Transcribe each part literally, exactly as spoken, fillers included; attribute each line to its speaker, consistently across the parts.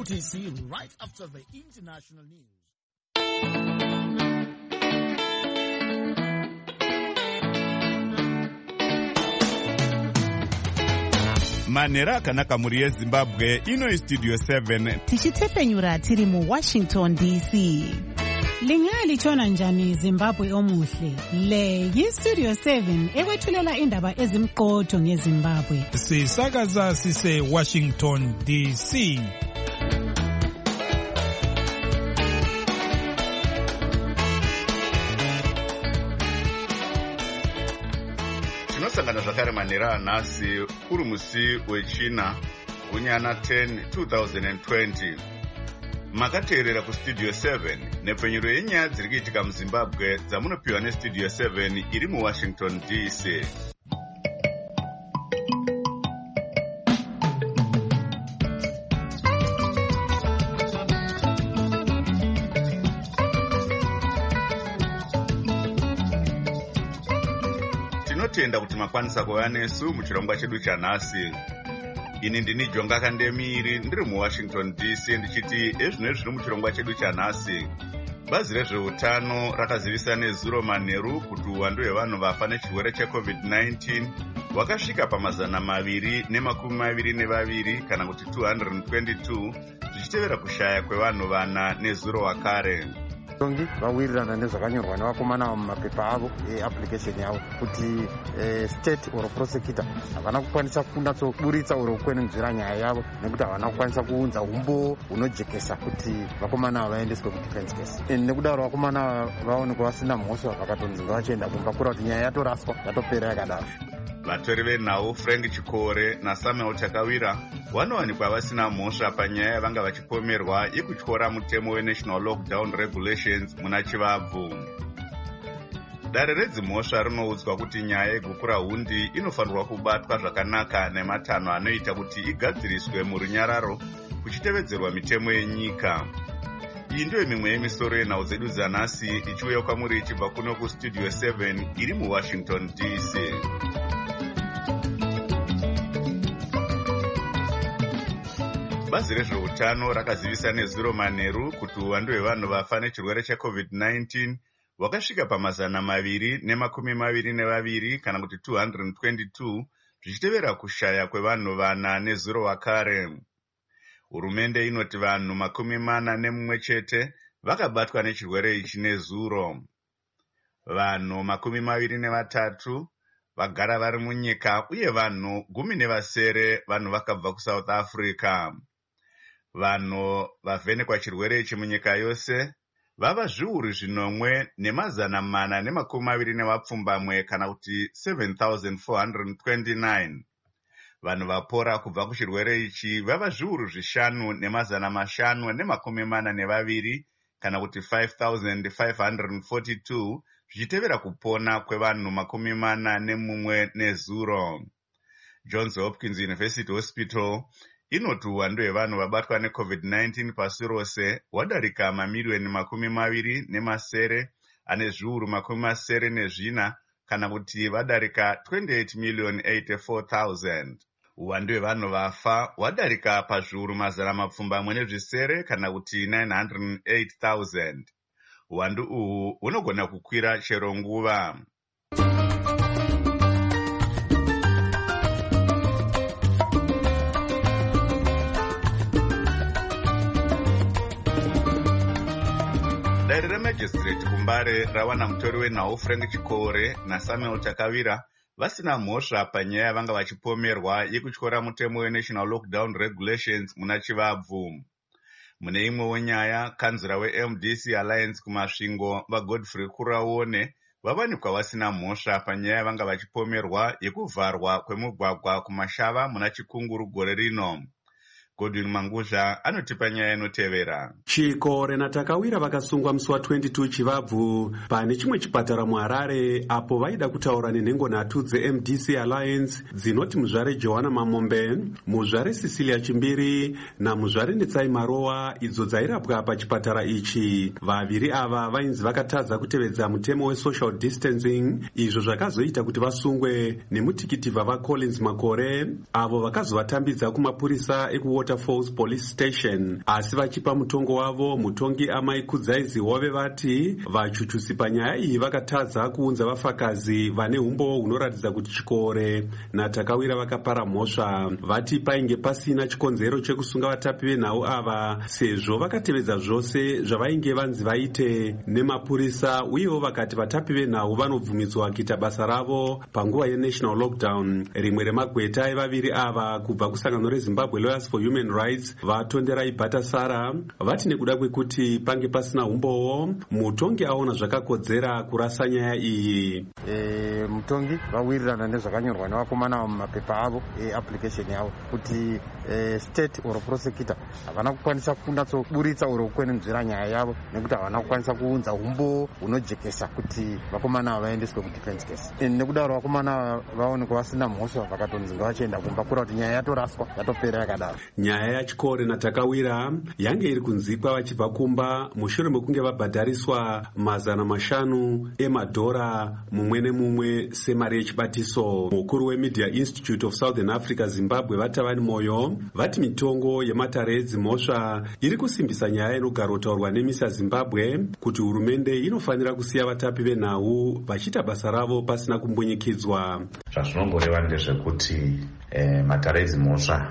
Speaker 1: T C right after the international news.
Speaker 2: Manera akanaka muri yeZimbabwe ino studio seven
Speaker 3: tichitefenyura tiri mu Washington D C.
Speaker 4: Lingali chona njani Zimbabwe omuhle. Le yi Studio seven ekwethulela indaba ezimqotho ngeZimbabwe.
Speaker 5: Sisakaza sise Washington D C.
Speaker 2: Tinosangana zvakare manera anhasi uri musi wechina kunyana ten twenty twenty. Makateerera kustudio seven nepfenyuro yenyaya dziri kuitika muZimbabwe dzamunopiwa nestudio seven iri muWashington D C. Tinotenda kuti makwanisa kuva nesu muchirongwa chedu chanhasi. Ini ndini Jonga Kandemiri ndiri muWashington D C ndichiti ezvino zviri muchirongwa chedu chanhasi. Bazi rezveutano rakazivisa nezuro manheru kuti uwandu hwevanhu vafa nechirwere checovid nineteen wakasvika pamazana maviri nemakumi maviri nevaviri kana kuti two hundred twenty-two zvichitevera kushaya kwevanhu vana nezuro wakare.
Speaker 6: Tongi vawirirana nezvakanyorwa nevakomana mumapepa avo eapplication yavo kuti state or prosecutor havana kukwanisa kunatsoburitsa uro kukwenenzvera nyaya yavo nekuti havana kukwanisa kuunza umbo hunojekesa kuti vakomana ava vaendeswe kudefense case. Nekudaro vakomana vaonekwa vasina mhosva vakatonzi ngavachienda kumba kura kuti nyaya yatoraswa yatopera yakadaro.
Speaker 2: Vatori venhau Frank Chikore naSamuel Takawira vanowanikwa vasina mhosva panyaya yavanga vachipomerwa yekutyora mutemo weNational Lockdown Regulations muna Chivabvu. Dare redzimhosva rinoudzwa kuti nyaya yegukura hundi inofanirwa kubatwa zvakanaka nematanho anoita kuti igadziriswe murunyararo kuchitevedzerwa mitemo yenyika. Iyi ndiyo mimwe yemisoro yenhau dzedu dzanhasi ichiuya kwamuri ichibva kuno kustudio seven iri muWashington D C. Bazi rezveutano rakazivisa nezuro manheru kuti uwandu hwevanhu vafa nechirwere checovid nineteen wakasvika pamazana maviri nemakumi maviri nevaviri kana kuti two hundred twenty-two zvichitevera kushaya kwevanhu vana nezuro wakare. Hurumende inoti vanhu makumi mana nemumwe chete vakabatwa nechirwere ichi nezuro. Vanhu makumi maviri nevatatu vagara vari munyika uye vanhu gumi nevasere vanhu vakabva kuSouth Africa. Vanhu vavhenekwa chirwere ichi munyika yose vava zviuru zvinomwe nemazana mana nemakumi maviri nevapfumbamwe kana kuti seven thousand four hundred twenty-nine. Vanhu vapora kubva kuchirwere ichi vava zviuru zvishanu nemazana mashanu nemakumi mana nevaviri kana kuti five thousand five hundred forty-two zvichitevera kupona kwevanhu makumi mana nemumwe nezuro. Johns Hopkins University Hospital inoti uwandu hwevanhu vabatwa necovid nineteen pasi rose wadarika mamiriyoni makumi maviri nemasere ane zviuru makumi masere nezvina kana kuti vadarika twenty-eight million eighty-four thousand. Uwandu hwevanhu vafa wadarika pazviuru mazana mapfumbamwe nezvisere kana kuti nine hundred eight thousand. Uwandu uhu hunogona kukwira chero nguva. Dare remajistrate kuMbare rawana mutori wenhau Frank Chikore naSamuel Takawira vasina mhosva panyaya yavanga vachipomerwa yekutyora mutemo weNational Lockdown Regulations muna Chivabvu. Mune imwewo nyaya, kanzura weM D C Alliance kumasvingo vaGodfrey Kuraone vavanikwa vasina mhosva panyaya yavanga vachipomerwa yekuvharwa kwemugwagwa kumashava muna Chikunguru gore rino. Godwin Manguzha anotipa nyaya inotevera.
Speaker 7: Chikore naTakawira vakasungwa musi wa twenty-two Chivabvu pane chimwe chipatara muHarare apo vaida kutaura nenhengo nhatu dzeM D C Alliance dzinoti muzvare Johanna Mamombe, muzvare Cecilia Chimbiri namuzvare Netsai Marowa idzo dzairapwa pachipatara ichi. Vaviri ava vainzi vakatadza kutevedza mutemo wesocial distancing, izvo zvakazoita kuti vasungwe nemutikiti vava Collins Makore avo vakazovatambidza kumapurisa ekuwota Waterfalls Police Station. Asi vachipa mutongo wavo, mutongi Amai Kudzaizi wave vati vachuchusi panyaya iyi vakatadza kuunza vafakazi vane umbo hunoratidza kuti chikore naTakawira vakapara mhosva. Vati painge pasina chikonzero chekusunga vatapi venhau ava sezvo vakatevedza zvose zvavainge vanzi vaite nemapurisa, uyewo vakati vatapi venhau vanobvumidzwa kuita basa ravo panguva yenational lockdown. Rimwe remagweta evaviri ava kubva kusangano reZimbabwe Lawyers for Human Rights vatonderai Bhatasara vati nekuda kwekuti pange pasina umbowo mutongi aona zvakakodzera kurasa nyaya iyi.
Speaker 6: E, mutongi vawirirana nezvakanyorwa nevakomana mumapepa avo eapplication yavo kuti e, state or prosecutor havana kukwanisa kunyatsoburitsa uro kukwenenzvera nyaya yavo nekuti havana kukwanisa kuunza umbo hunojekesa kuti vakomana ava vaendeswe kudefense case. E, nekudaro vakomana vaonekwa vasina mhosva vakatonzi ngavachienda kumba kura kuti nyaya yatoraswa yatopera yakadaro.
Speaker 7: Nyaya yachikore naTakawira yange iri kunzikwa vachibva kumba mushure mekunge vabhadhariswa mazana mashanu emadhora mumwe nemumwe semari yechibatiso. Mukuru weMedia Institute of Southern Africa Zimbabwe Vatavani Moyo vati mitongo yematare edzimhosva iri kusimbisa nyaya inogara kutaurwa nemisa Zimbabwe kuti hurumende inofanira kusiya vatapi venhau vachiita basa ravo pasina kumbunyikidzwa.
Speaker 8: Zvazvinomboreva ndezvekuti eh, matare edzimhosva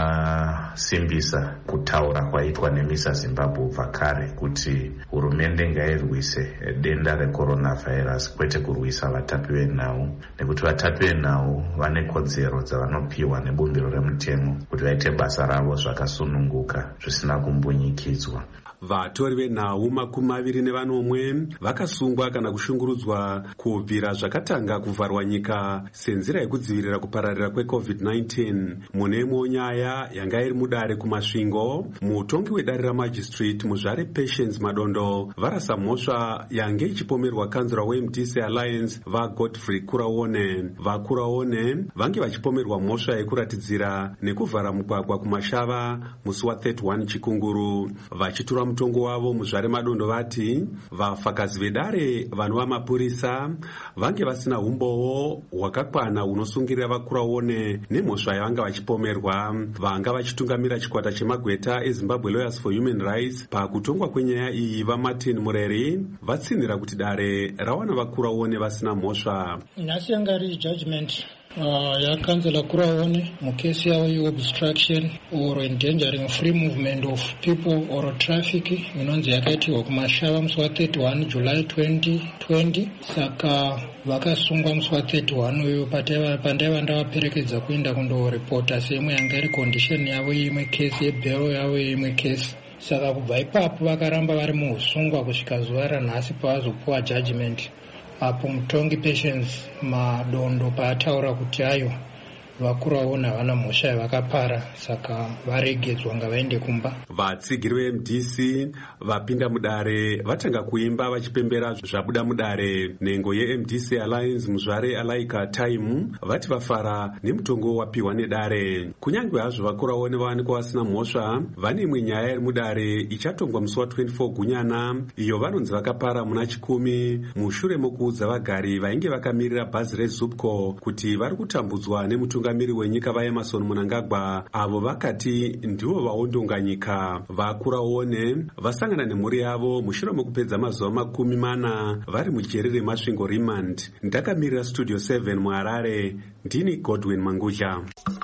Speaker 8: asimbisa kutaura kwaitwa nemisa Zimbabwe ubva kare kuti hurumende ngairwise denda recoronavirus kwete kurwisa vatapi venhau, nekuti vatapi venhau vane kodzero dzavanopiwa nebumbiro remutemo kuti vaite basa ravo zvakasununguka zvisina kumbunyikidzwa.
Speaker 7: Vatori venhau makumi maviri nevanomwe vakasungwa kana kushungurudzwa kubvira zvakatanga kuvharwa nyika senzira yekudzivirira kupararira kwecovid nineteen. Munemo nyaya yanga iri mudare kumasvingo, mutongi wedare ramajistrate Muzvare Patience Madondo varasa mhosva yange ichipomerwa kanzura weM D C Alliance vaGodfrey Kuraone. VaKuraone vange vachipomerwa mhosva yekuratidzira nekuvhara mugwagwa kumashava musi wa31 Chikunguru. Vachitura mutongo wavo Muzvare Madondo vati vafakazi vedare vanova mapurisa vange vasina umbowo hwakakwana hunosungirira vaKuraone nemhosva yavanga vachipomerwa. Vanga vachitungamira chikwata chemagweta eZimbabwe Lawyers for Human Rights pakutongwa kwenyaya iyi vaMartin Mureri vatsinira kuti dare rawana vaKuraone vasina mhosva.
Speaker 9: Nhasi yanga iri judgment Uh, yakanzela Kuraone mukesi yavo yeobstruction or endangering free movement of people or traffic inonzi yakaitirwa kumashava musi wa31 July twenty twenty. Saka vakasungwa musi wa31 uyu pandaiva ndavaperekedza kuenda kundorepota seimwe yanga iri condition yavo yeimwe kesi yebhero yavo yeimwe kesi. Saka kubva ipapo vakaramba vari muusungwa kusvika zuva ranhasi pavazopuwa judgment. Apo mutongi Patience Madondo paataura kuti ayo vaKuraone havana mhosva yavakapara, saka varegedzwa ngavaende kumba.
Speaker 7: Vatsigiri veM D C vapinda mudare vatanga kuimba vachipembera zvabuda mudare. Nhengo yeM D C Alliance Muzvare Alaika Time vati vafara nemutongo wapiwa nedare. Kunyange hazvo vaKuraone vawanikwa vasina mhosva, vane imwe nyaya iri mudare ichatongwa musi wa24 Gunyana iyo vanonzi vakapara muna chikumi mushure mokuudza vagari vainge vakamirira bhazi reZupco kuti vari kutambudzwa nemutungamiri wenyika vaEmerson Mnangagwa avo vakati ndivo vaondonga nyika. VaKuraone vasangana nemhuri yavo mushure mokupedza mazuva makumi mana vari mujeri remasvingo remand. Ndakamirira Studio seven muHarare, ndini Godwin Mangudya.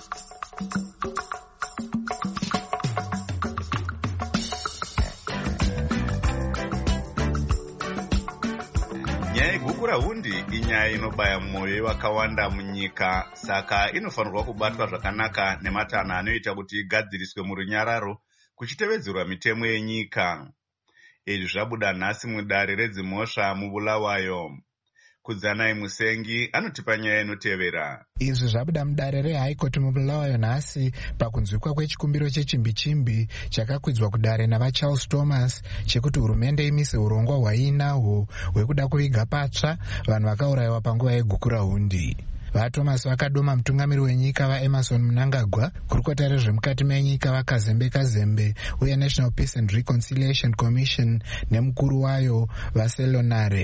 Speaker 2: Nyaya yegukura hundi inyaya inobaya mwoyo wakawanda munyika, saka inofanirwa kubatwa zvakanaka nematana anoita kuti igadziriswe murunyararo kuchitevedzerwa mitemo yenyika. Izvi zvabuda nhasi mudare redzimhosva muBulawayo. Kudzanai Musengi anotipa nyaya inotevera.
Speaker 10: Izvi zvabuda mudare reHigh Court muBulawayo nhasi pakunzwikwa kwechikumbiro chechimbi-chimbi chakakwidzwa kudare navaCharles Thomas chekuti hurumende imise urongwa hwainahwo hwekuda kuviga patsva vanhu vakaurayiwa panguva yegukura hundi. VaThomas vakadoma mutungamiri wenyika vaEmerson Mnangagwa, kurukota rezvemukati menyika vaKazembe Kazembe uye National Peace and Reconciliation Commission nemukuru wayo vaSelonare.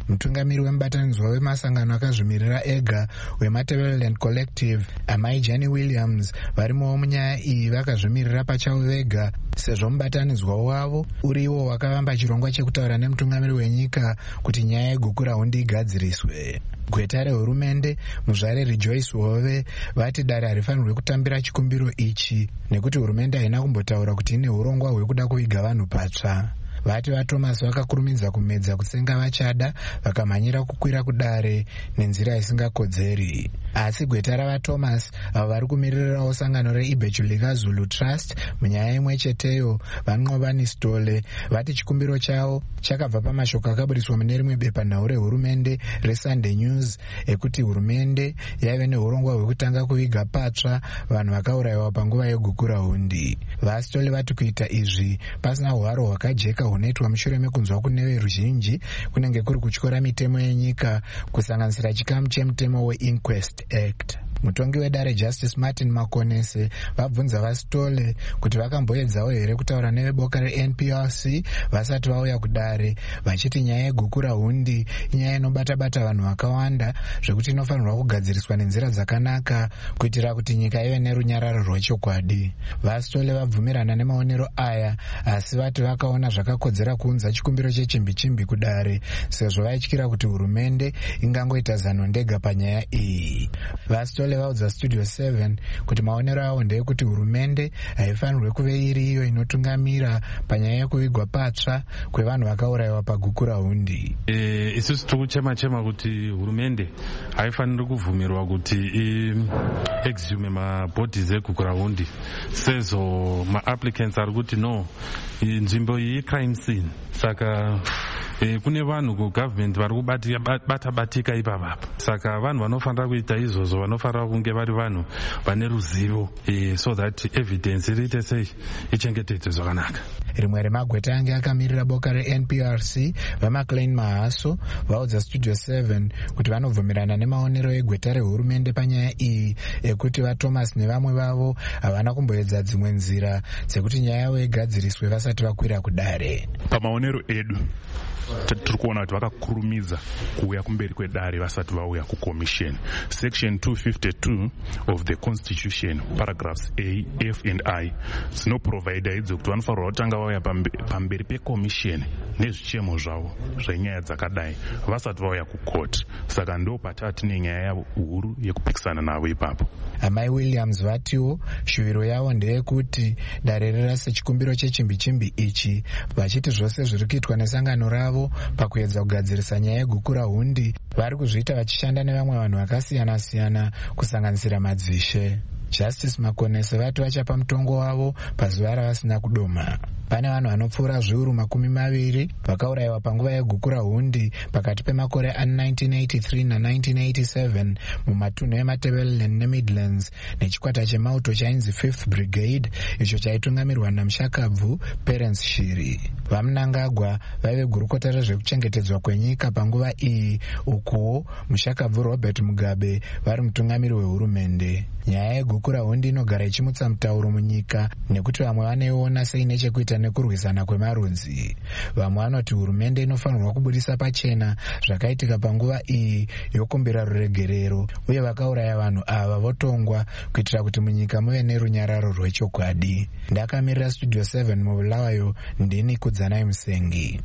Speaker 10: mutungamiri wemubatanidzwa wemasangano akazvimirira ega weMatabeleland Collective amai Jenny Williams varimowo munyaya iyi vakazvimirira pachavo vega sezvo mubatanidzwa wavo uriwo wakavamba chirongwa chekutaura nemutungamiri wenyika kuti nyaya yegukurahundi igadziriswe. Gweta rehurumende muzvare Rejoice Hove vati dare harifanirwe kutambira chikumbiro ichi nekuti hurumende haina kumbotaura kuti ine urongwa hwekuda kuviga vanhu patsva. Vati vaThomas vakakurumidza kumedza kutsenga vachada vakamhanyira kukwira kudare nenzira isingakodzeri. Asi gweta ravaThomas avo vari kumiririrawo sangano reIbhechulika Zulu Trust munyaya imwe cheteyo vaNqobani Stole vati chikumbiro chavo chakabva pamashoko akaburiswa mune rimwe bepanhau rehurumende reSunday News ekuti hurumende yaive neurongwa hwekutanga kuviga patsva vanhu vakaurayiwa panguva yegukurahundi. VaStole vati kuita izvi pasina hwaro hwakajeka hunoitwa mushure mekunzwa kune veruzhinji kunenge kuri kutyora mitemo yenyika kusanganisira chikamu chemutemo weInquest Act. Mutongi wedare Justice Martin Makonese vabvunza vaStole kuti vakamboedzawo here kutaura neveboka reN P R C vasati vauya kudare vachiti nyaya yegukurahundi inyaya inobata-bata vanhu vakawanda zvekuti inofanirwa kugadziriswa nenzira dzakanaka kuitira kuti nyika ive nerunyararo rwechokwadi. VaStole vabvumirana nemaonero aya asi vati vakaona zvakakodzera kuunza chikumbiro chechimbi-chimbi kudare sezvo vaityira kuti hurumende ingangoita zano ndega panyaya iyi. VaStole vaudza Studio seven kuti maonero avo ndeyekuti hurumende haifanirwe kuve iri iyo inotungamira panyaya yekuvigwa patsva kwevanhu vakaurayiwa pagukurahundi.
Speaker 11: E, isusu tikuchema-chema kuti hurumende haifaniri kubvumirwa kuti i-exhume mabhodhis egukurahundi sezvo ma-applicants ari kuti no nzvimbo iyi i-crime scene. Saka E, kune vanhu kugovernment vari kubata-batika ipapapa. Saka vanhu vanofanira kuita izvozvo vanofanira kunge vari vanhu vane ruzivo e, so that evidence iriite sei ichengetedzwe zvakanaka.
Speaker 10: Rimwe remagweta ange akamirira boka reN P R C vaMcLean Mahaso vaudza Studio seven kuti vanobvumirana nemaonero egweta rehurumende panyaya iyi ekuti vaThomas nevamwe vavo havana kumboedza dzimwe nzira dzekuti nyaya yavo igadziriswe vasati vakwira kudare.
Speaker 12: Pamaonero edu tiri kuona kuti vakakurumidza kuuya kumberi kwedare vasati vauya kucommission. Section two fifty-two of the Constitution paragraphs A, F and I dzinoprovida idzo kuti vanofanirwa kutanga vauya pamberi pecommission nezvichemo zvavo zvenyaya dzakadai vasati vauya kukoti. Saka ndo patati nenyaya yavo huru yekupikisana navo ipapo.
Speaker 10: Amai Williams vatiwo shuviro yavo ndeyekuti dare rirase chikumbiro chechimbi-chimbi ichi vachiti zvose zviri kuitwa nesangano ravo pakuedza kugadzirisa nyaya yegukurahundi vari kuzviita vachishanda nevamwe vanhu vakasiyana-siyana kusanganisira madzishe. Justice Makonese vati vachapa mutongo wavo pazuva ravasina kudoma. Pane vanhu vanopfuura zviuru makumi maviri vakaurayiwa panguva yegukurahundi pakati pemakore a1983 na1987 mumatunhu eMatabeleland neMidlands nechikwata chemauto chainzi Fifth Brigade icho chaitungamirwa naMushakabvu Perence Shiri. VaMnangagwa vaive gurukota rezvekuchengetedzwa kwenyika panguva iyi, ukuwo Mushakabvu Robert Mugabe vari mutungamiri wehurumende. Nyaya yegukurahundi inogara ichimutsa mutauro munyika nekuti vamwe vaneiona seine chekuita nekurwisana kwemarudzi. Vamwe vanoti hurumende inofanirwa kubudisa pachena zvakaitika panguva iyi yokumbira ruregerero uye vakauraya vanhu ava votongwa kuitira kuti munyika muve nerunyararo rwechokwadi. Ndakamirira Studio seven mubulawayo, ndini Kudzanai Musengi.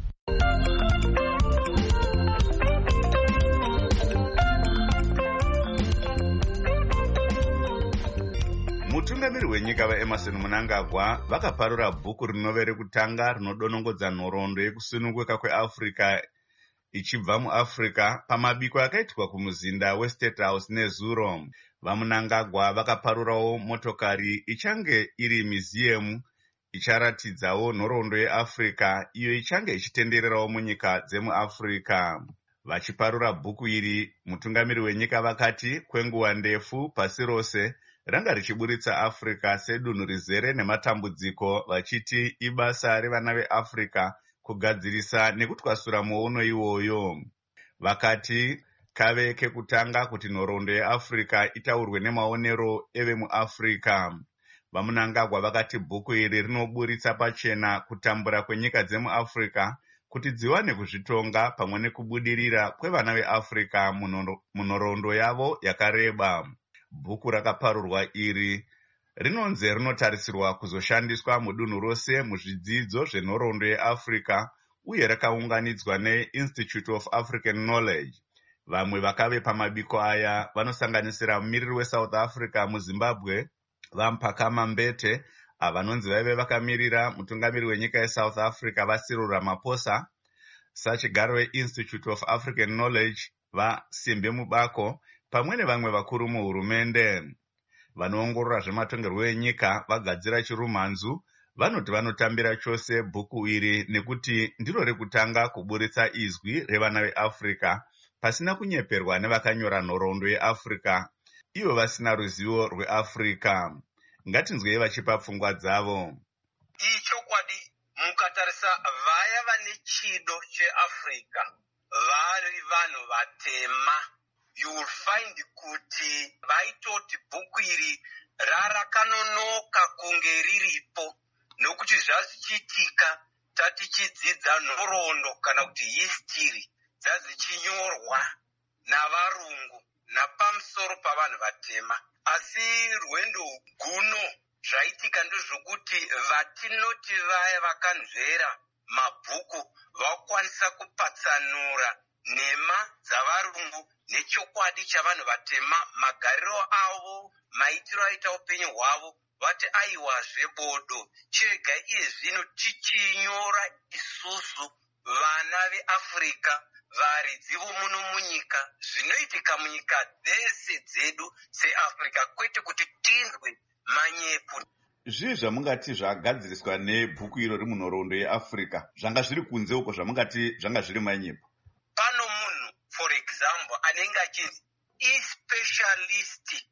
Speaker 2: Mutungamiri wenyika vaEmerson Mnangagwa vakaparura bhuku rinove rekutanga rinodonongodza nhoroondo yekusununguka kweAfrica ichibva muAfrica pamabiko akaitwa kumuzinda weState House neZuro. VaMnangagwa vakaparurawo motokari ichange iri museum icharatidzawo nhoroondo yeAfrica iyo ichange ichitendererawo munyika dzemuAfrica. Vachiparura bhuku iri, mutungamiri wenyika vakati kwenguva ndefu pasi rose ranga richiburitsa Africa sedunhu rizere nematambudziko, vachiti ibasa revana veAfrica kugadzirisa nekutwasura muono iwoyo. Vakati kave kekutanga kuti nhoroondo yeAfrica itaurwe nemaonero evemuAfrica. VaMnangagwa vakati bhuku iri rinoburitsa pachena kutambura kwenyika dzemuAfrica kuti dziwane kuzvitonga pamwe nekubudirira kwevana veAfrica munhoroondo yavo yakareba. Bhuku rakaparurwa iri rinonzi rinotarisirwa kuzoshandiswa mudunhu rose muzvidzidzo zvenhoroondo yeAfrica uye rakaunganidzwa neInstitute of African Knowledge. Vamwe vakave pamabiko aya vanosanganisira mumiriri weSouth Africa muZimbabwe vaMphakama Mbete, avanonzi vaive vakamirira mutungamiri wenyika yeSouth Africa vaCyril Ramaphosa, sachigaro weInstitute of African Knowledge vaSimbe Mubako, pamwe nevamwe vakuru muhurumende. Vanoongorora zvematongerwo enyika vagadzira chirumhanzu vanoti vanotambira chose bhuku iri nekuti ndiro rekutanga kuburitsa izwi revana veAfrica pasina kunyeperwa nevakanyora nhoroondo yeAfrica ivo vasina ruzivo rweAfrica. Ngatinzwei vachipa pfungwa dzavo.
Speaker 13: Ichokwadi mukatarisa vaya vane chido cheAfrica vari vanhu vatema, you will find kuti vaitoti bhuku iri rarakanonoka kunge riripo, nokuti zvazichiitika tatichidzidza nhoroondo kana kuti history dzazichinyorwa navarungu napamusoro pavanhu vatema. Asi rwendo guno zvaitika ndezvokuti vatinoti vaya vakanzvera mabhuku vakwanisa kupatsanura nhema dzavarungu nechokwadi chavanhu vatema, magariro avo, maitiro aita upenyu hwavo, vati aiwa zvebodo chega iye zvino tichinyora isusu vana veAfrica varidzivo muno munyika zvinoitika munyika dzese dzedu seAfrica, kwete kuti tinzwe manyepo.
Speaker 2: Zvii zvamungati zvagadziriswa nebhuku iro rimunhoroondo yeAfrica zvanga zviri kunze uko zvamungati zvanga zviri manyepo?
Speaker 13: Pano munhu for example anenge achinzi ispecialist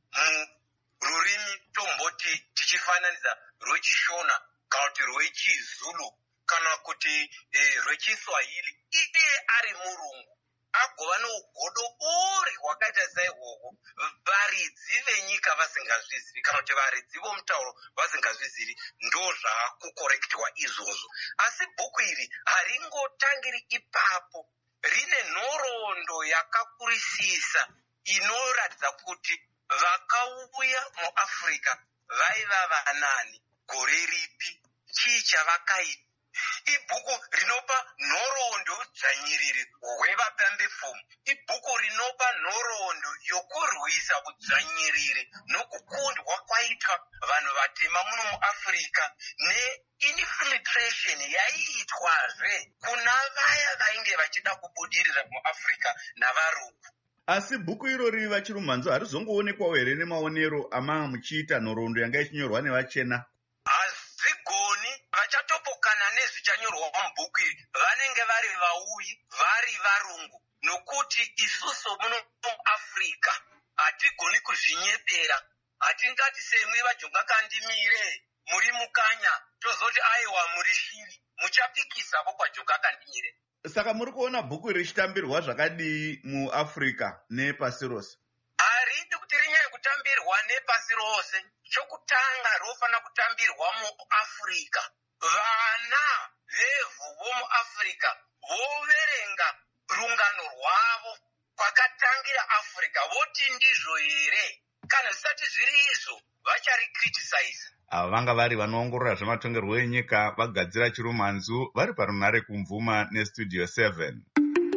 Speaker 13: mururimi tomboti tichifananiza rwechishona kana kuti rwechizulu kana kuti eh, rwechiswahili, iye ari murungu agova nougodobori hwakaita saihwohwo, varidzi venyika vasingazvizivi kana kuti varidzi vomutauro vasingazvizivi, ndo zvaakukorektwa izvozvo. Asi bhuku iri haringotangiri ipapo, rine nhoroondo yakakurisisa inoratidza kuti vakauya muAfrica vaiva vanani, gore ripi, chii chavakaita. Ibhuku rinopa nhoroondo dzvanyiriri hwevapambepfumo, ibhuku rinopa nhoroondo yokurwisa udzvanyiriri nokukundwa kwaitwa vanhu vatema muno muAfrica neinfiltration yaiitwazve kuna vaya vainge vachida kubudirira muAfrica navarungu.
Speaker 2: Asi bhuku irori vachirumhanzo harizongoonekwawo here nemaonero ama muchiita nhoroondo yanga ichinyorwa nevachena?
Speaker 13: Hazvigoni. Vachatopokana nezvichanyorwa mubhuku iri vanenge vari vauyi, vari varungu, nokuti isusu muno muAfrica hatigoni kuzvinyepera. Hatingati semwe vajonga kandimire muri mukanya tozoti aiwa muri shiri, muchapikisa vo kwajonga kandimire.
Speaker 2: Saka muri kuona bhuku richitambirwa zvakadii muAfrica nepasi rose?
Speaker 13: Haridi kuti rinyanye kutambirwa nepasi rose. Chokutanga rofanira kutambirwa muAfrica. Vana vevhu vomuAfrica voverenga rungano rwavo kwakatangira Africa voti ndizvo here? Kana zvisati zviri izvo vacharicriticize.
Speaker 2: Ava vanga vari vanoongorora zvematongerwo enyika vagadzira chirumhanzu vari parunhare kumvuma nestudio seven.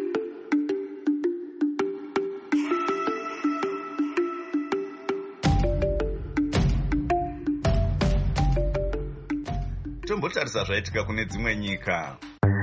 Speaker 2: Tombotarisa zvaitika kune dzimwe nyika.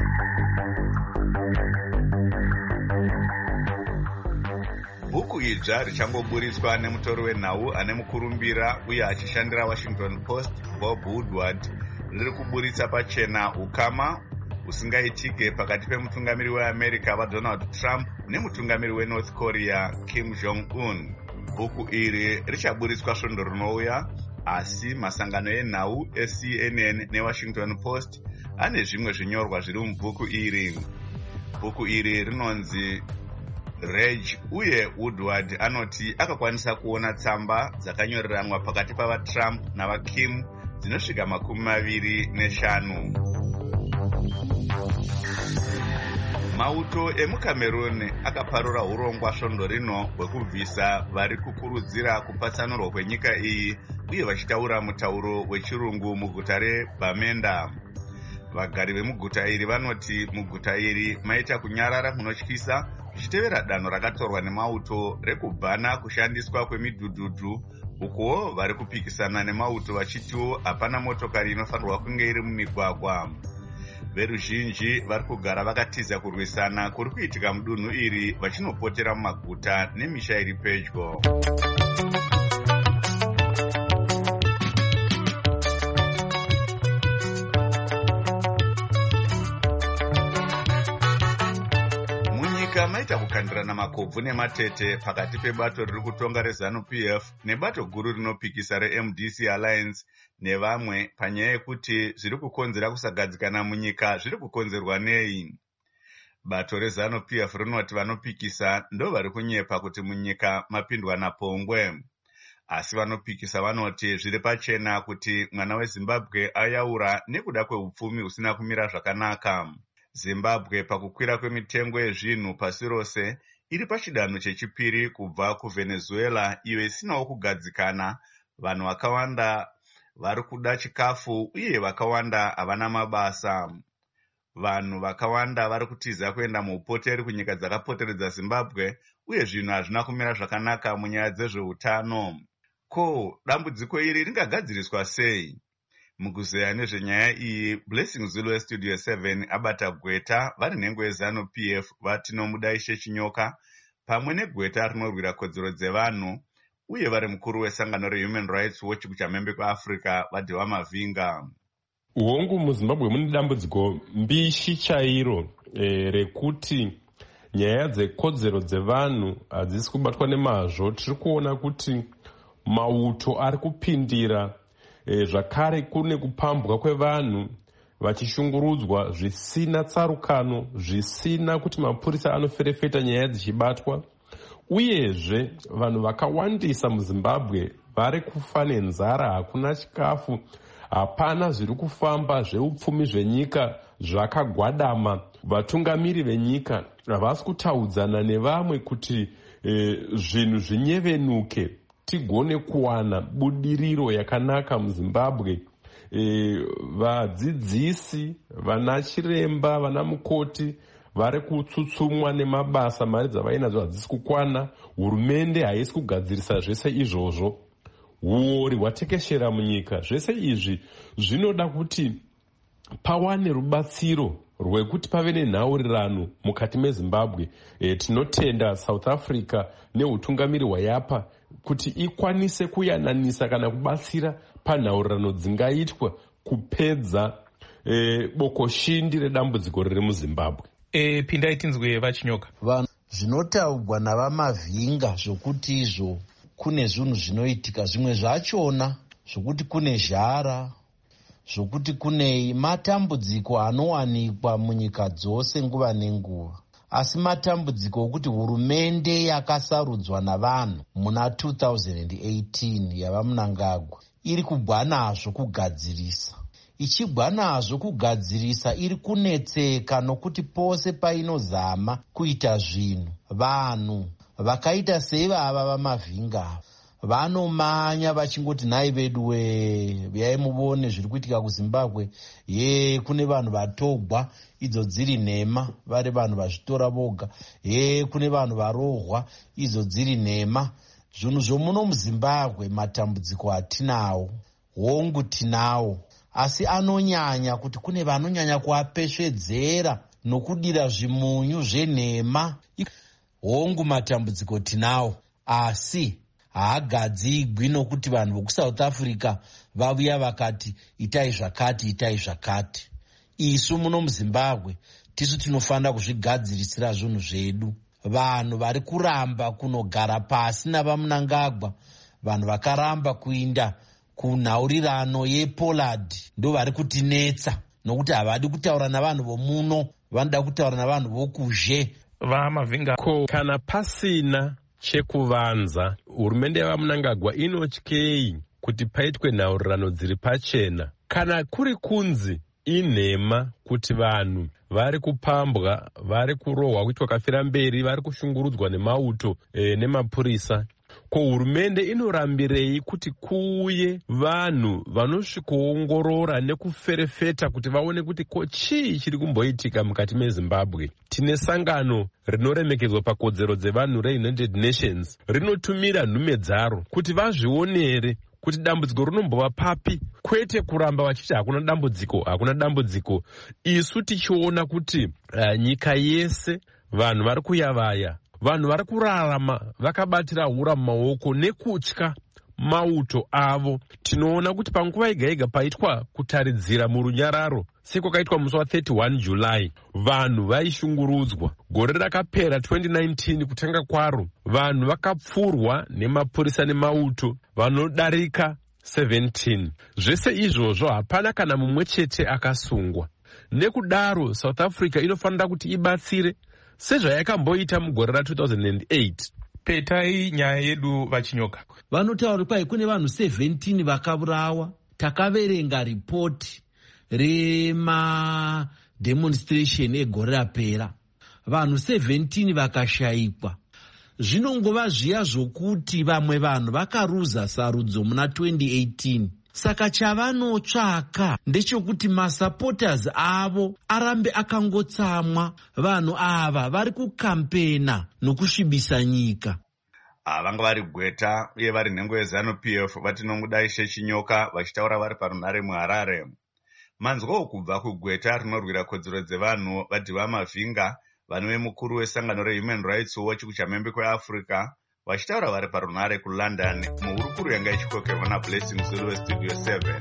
Speaker 2: Bhuku idzva richangoburitswa nemutori wenhau ane mukurumbira uye achishandira Washington Post, Bob Woodward, riri kuburitsa pachena ukama usingaitike pakati pemutungamiri weAmerica vaDonald Trump nemutungamiri weNorth Korea Kim Jong-un. Bhuku iri richaburitswa svondo rinouya, asi masangano enhau eC N N neWashington Post ane zvimwe zvinyorwa zviri mubhuku iri. Bhuku iri rinonzi Reg uye Woodward anoti akakwanisa kuona tsamba dzakanyoreranwa pakati pavaTrump navaKim dzinosvika makumi maviri neshanu. Mauto emuCameroon akaparura urongwa svondo rino hwekubvisa vari kukurudzira kupatsanurwa kwenyika iyi uye vachitaura mutauro wechirungu muguta reBamenda. Vagari vemuguta iri vanoti muguta iri maita kunyarara kunotyisa zvichitevera danho rakatorwa nemauto rekubhana kushandiswa kwemidhudhudhu, uko vari kupikisana nemauto vachitiwo hapana motokari inofanirwa kunge iri mumigwagwa. Veruzhinji vari kugara vakatiza kurwisana kuri kuitika mudunhu iri vachinopotera mumaguta nemisha iri pedyo. Munyika maita kukandirana makobvu nematete pakati pebato riri kutonga reZANU P F nebato guru rinopikisa reM D C Alliance nevamwe panyaya yekuti zviri kukonzera kusagadzikana munyika zviri kukonzerwa nei. Bato reZANU P F rinoti vanopikisa ndo vari kunyepa kuti munyika mapindwa napongwe, asi vanopikisa vanoti zviri pachena kuti mwana weZimbabwe ayaura nekuda kweupfumi husina kumira zvakanaka. Zimbabwe pakukwira kwemitengo yezvinhu pasi rose iri pachidanho chechipiri kubva kuVenezuela iyo isinawo kugadzikana. Vanhu vakawanda vari kuda chikafu uye vakawanda havana mabasa. Vanhu vakawanda vari kutiza kuenda muupoteri kunyika dzakapoteredza Zimbabwe uye zvinhu hazvina kumira zvakanaka munyaya dzezveutano. Ko, dambudziko iri ringagadziriswa sei? Mukuzeya nezvenyaya iyi, Blessing Zulu weStudio seven abata gweta vari nhengo yeZANU P F vatinomuda Ishe Chinyoka pamwe negweta rinorwira kodzero dzevanhu uye vari mukuru wesangano reHuman Rights Watch kuchamhembe kwaAfrica vaDhewa Mavhinga.
Speaker 14: Hongu, muZimbabwe mune dambudziko mbishi chairo e, rekuti nyaya dzekodzero dzevanhu hadzisi kubatwa nemazvo. Tiri kuona kuti mauto ari kupindira e, zvakare kune kupambwa kwevanhu vachishungurudzwa zvisina tsarukano, zvisina kuti mapurisa anoferefeta nyaya dzichibatwa. Uyezve vanhu vakawandisa muZimbabwe vari kufa nenzara, hakuna chikafu, hapana zviri kufamba zveupfumi zvenyika zvakagwadama. Vatungamiri venyika havasi kutaudzana nevamwe kuti e, zvinhu zvinyevenuke, tigone kuwana budiriro yakanaka muZimbabwe. E, vadzidzisi, vana chiremba, vana mukoti vari kutsutsumwa nemabasa, mari dzavainadzo hadzisi kukwana. Hurumende haisi kugadzirisa zvese izvozvo. Uori hwatekeshera munyika. Zvese izvi zvinoda kuti pawane rubatsiro rwekuti pave nenhaurirano mukati meZimbabwe. E, tinotenda South Africa neutungamiri hwayapa kuti ikwanise kuyananisa kana kubatsira panhaurirano dzingaitwa kupedza e, bokoshindi redambudziko riri muZimbabwe.
Speaker 15: E, pindai tinzwe vaChinyoka.
Speaker 16: Vanhu zvinotaurwa navaMavhinga zvokuti izvo kune zvinhu zvinoitika, zvimwe zvachona zvokuti kune zhara, zvokuti kune matambudziko anowanikwa munyika dzose nguva nenguva, asi matambudziko okuti hurumende yakasarudzwa navanhu muna two thousand eighteen yava Mnangagwa iri kubva nazvo kugadzirisa. Ichibva nazvo kugadzirisa iri kunetseka nokuti pose painozama kuita zvinhu, vanhu vakaita seivava vaMavhinga vanomanya vachingoti nhai vedu we vyai muvone zviri kuitika kuZimbabwe. Ye kune vanhu vatogwa idzo dziri nhema vari vanhu vazvitora voga. Ye kune vanhu varohwa idzo dziri nhema. Zvinhu zvomuno muZimbabwe matambudziko atinawo, hongu tinawo, asi anonyanya kuti kune vanonyanya kuapesvedzera nokudira zvimunyu zvenhema. Hongu matambudziko tinawo, asi haagadzigwi nokuti vanhu vokuSouth Africa vavuya vakati itai zvakati itai zvakati. Isu muno muZimbabwe tisu tinofanira kuzvigadzirisira zvinhu zvedu. Vanhu vari kuramba kunogara pasi navaMnangagwa, vanhu vakaramba kuinda kunhaurirano yePollard ndo vari kutinetsa, nokuti havadi kutaura navanhu vomuno, vanoda kutaura navanhu vokuzhe.
Speaker 15: VaMavhinga,
Speaker 14: ko kana pasina chekuvanza, hurumende yavaMnangagwa inotyei kuti paitwe nhaurirano dziri pachena? Kana kuri kunzi inhema kuti vanhu vari kupambwa, vari kurohwa kuti vakafira mberi, vari kushungurudzwa nemauto e, nemapurisa. Ko hurumende inorambirei kuti kuuye vanhu vanosvikoongorora nekuferefeta kuti vaone kuti ko chii chiri kumboitika mukati meZimbabwe? Tine sangano rinoremekedzwa pakodzero dzevanhu reUnited Nations rinotumira nhume dzaro kuti vazvionere kuti dambudziko rinombova papi, kwete kuramba vachiti hakuna dambudziko, hakuna dambudziko. Isu tichiona kuti uh, nyika yese vanhu vari kuyavaya, vanhu vari kurarama vakabatira hura mumaoko nekutya mauto avo. Tinoona kuti panguva yega yega paitwa kutaridzira murunyararo sekwakaitwa musi wa31 July, vanhu vaishungurudzwa. Gore rakapera twenty nineteen kutanga kwaro, vanhu vakapfurwa nemapurisa nemauto vanodarika seventeen. Zvese izvozvo hapana kana mumwe chete akasungwa. Nekudaro South Africa inofanira kuti ibatsire sezvayakamboita mugore ra two thousand eight.
Speaker 15: Petai nyaya yedu vachinyoka.
Speaker 16: Vanotaura pai kune vanhu seventeen vakaburawa. Takaverenga ripoti rema demonstration egore rapera. Vanhu seventeen vakashayikwa. Zvinongova zviya zvokuti vamwe vanhu vakaruza sarudzo muna twenty eighteen. Saka chavanotsvaka ndechekuti masupporters avo arambe akangotsamwa. Vanhu ava vari kukampena nokusvibisa nyika.
Speaker 2: Vanga vari Gweta uye vari nhengo yeZanu P F vatinongodaishe Chinyoka vachitaura vari parunhare muHarare. Manzwawo kubva kuGweta rinorwira kodzero dzevanhu vadhiva Mavhinga, vanhu vemukuru wesangano reHuman Rights Watch kuchamhembe kweAfrica, vachitaura vari parunhare kuLondon muhurukuru yanga ichikokerwa naBlessing Zulu weStudio seven.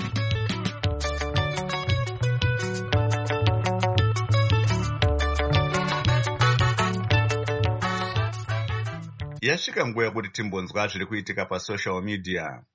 Speaker 2: Yasvika nguva yekuti timbonzwa zviri kuitika pasocial media.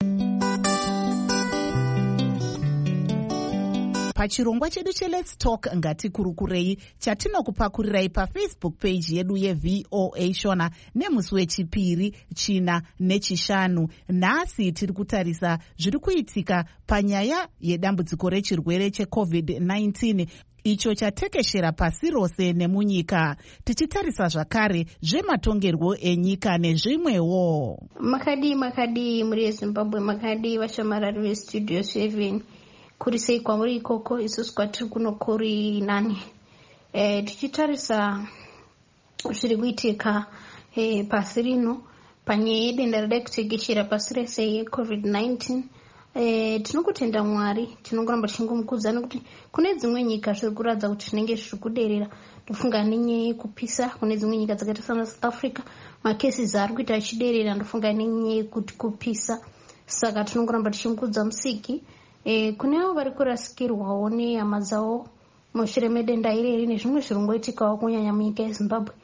Speaker 3: Pachirongwa chedu cheLet's Talk ngatikurukurei chatinokupakurirai paFacebook page yedu yeV O A Shona nemusi wechipiri, china nechishanu. Nhasi tiri kutarisa zviri kuitika panyaya yedambudziko rechirwere cheCovid nineteen icho chatekeshera pasi rose nemunyika, tichitarisa zvakare zvematongerwo enyika nezvimwewo.
Speaker 17: Makadi makadi muri Zimbabwe, makadi vashamarari veStudio seven. Kuri sei kwamuri ikoko, isusu kwatiri kuno kuri nani. E, tichitarisa zviri kuitika e, pasi rino panyaya yedenda rada kutekeshera pasi rese yeCovid nineteen. E, tinokutenda Mwari, tinongoramba tichingomukudza nekuti kune dzimwe nyika zviri kuratidza kuti zvinenge zviri kuderera. Ndofunga nenyaya yekupisa, kune dzimwe nyika dzakaita sana South Africa makesi ari kuita achiderera, ndofunga nenyaya yekuti kupisa. Saka tinongoramba tichimukudza Musiki. E, kune avo vari kurasikirwawo nehama dzavo mushure medenda ireri nezvimwe zviri kungoitikawo kunyanya munyika yeZimbabwe.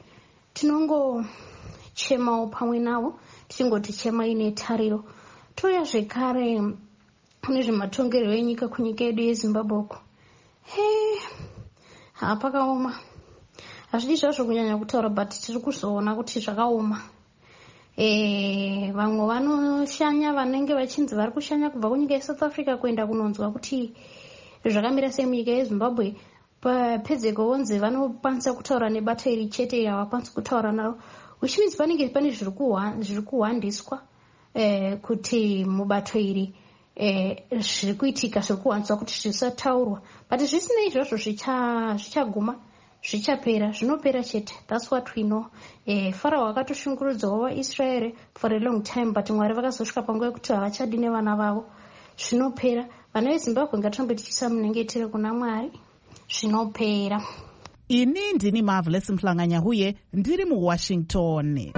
Speaker 17: Tinongochemawo pamwe navo, tichingoti chema ine tariro. Touya zvekare nezvematongerwo enyika kunyika yedu yeZimbabwe uko. He, hapakaoma. Hazvidi zvazvo kunyanya kutaura, but tiri kuzoona kuti zvakaoma. E, vamwe vanoshanya vanenge vachinzi vari kushanya kubva kunyika yeSouth Africa kuenda kunonzwa kuti zvakamira sei munyika yeZimbabwe. Papedzeko vonzi vanokwanisa kutaura nebato iri chete, havakwanisi kutaura naro. Which means panenge pane zviri kuhandiswa e, kuti mubato iri e, zviri kuitika zviri kuwaniswa kuti zvisataurwa. But zvisinei izvozvo zvichaguma zvichapera, zvinopera chete. That's what we know. Eh, Farao akatoshungurudzawo vaIsraeri for a long time, but Mwari vakazosvika panguva yekuti havachadi nevana vavo. Zvinopera. Vana veZimbabwe ngatirambe tichiisa munyengetero kuna Mwari. Zvinopera.
Speaker 3: Ini ndini Marvelous Mhlanganya huye ndiri muWashington.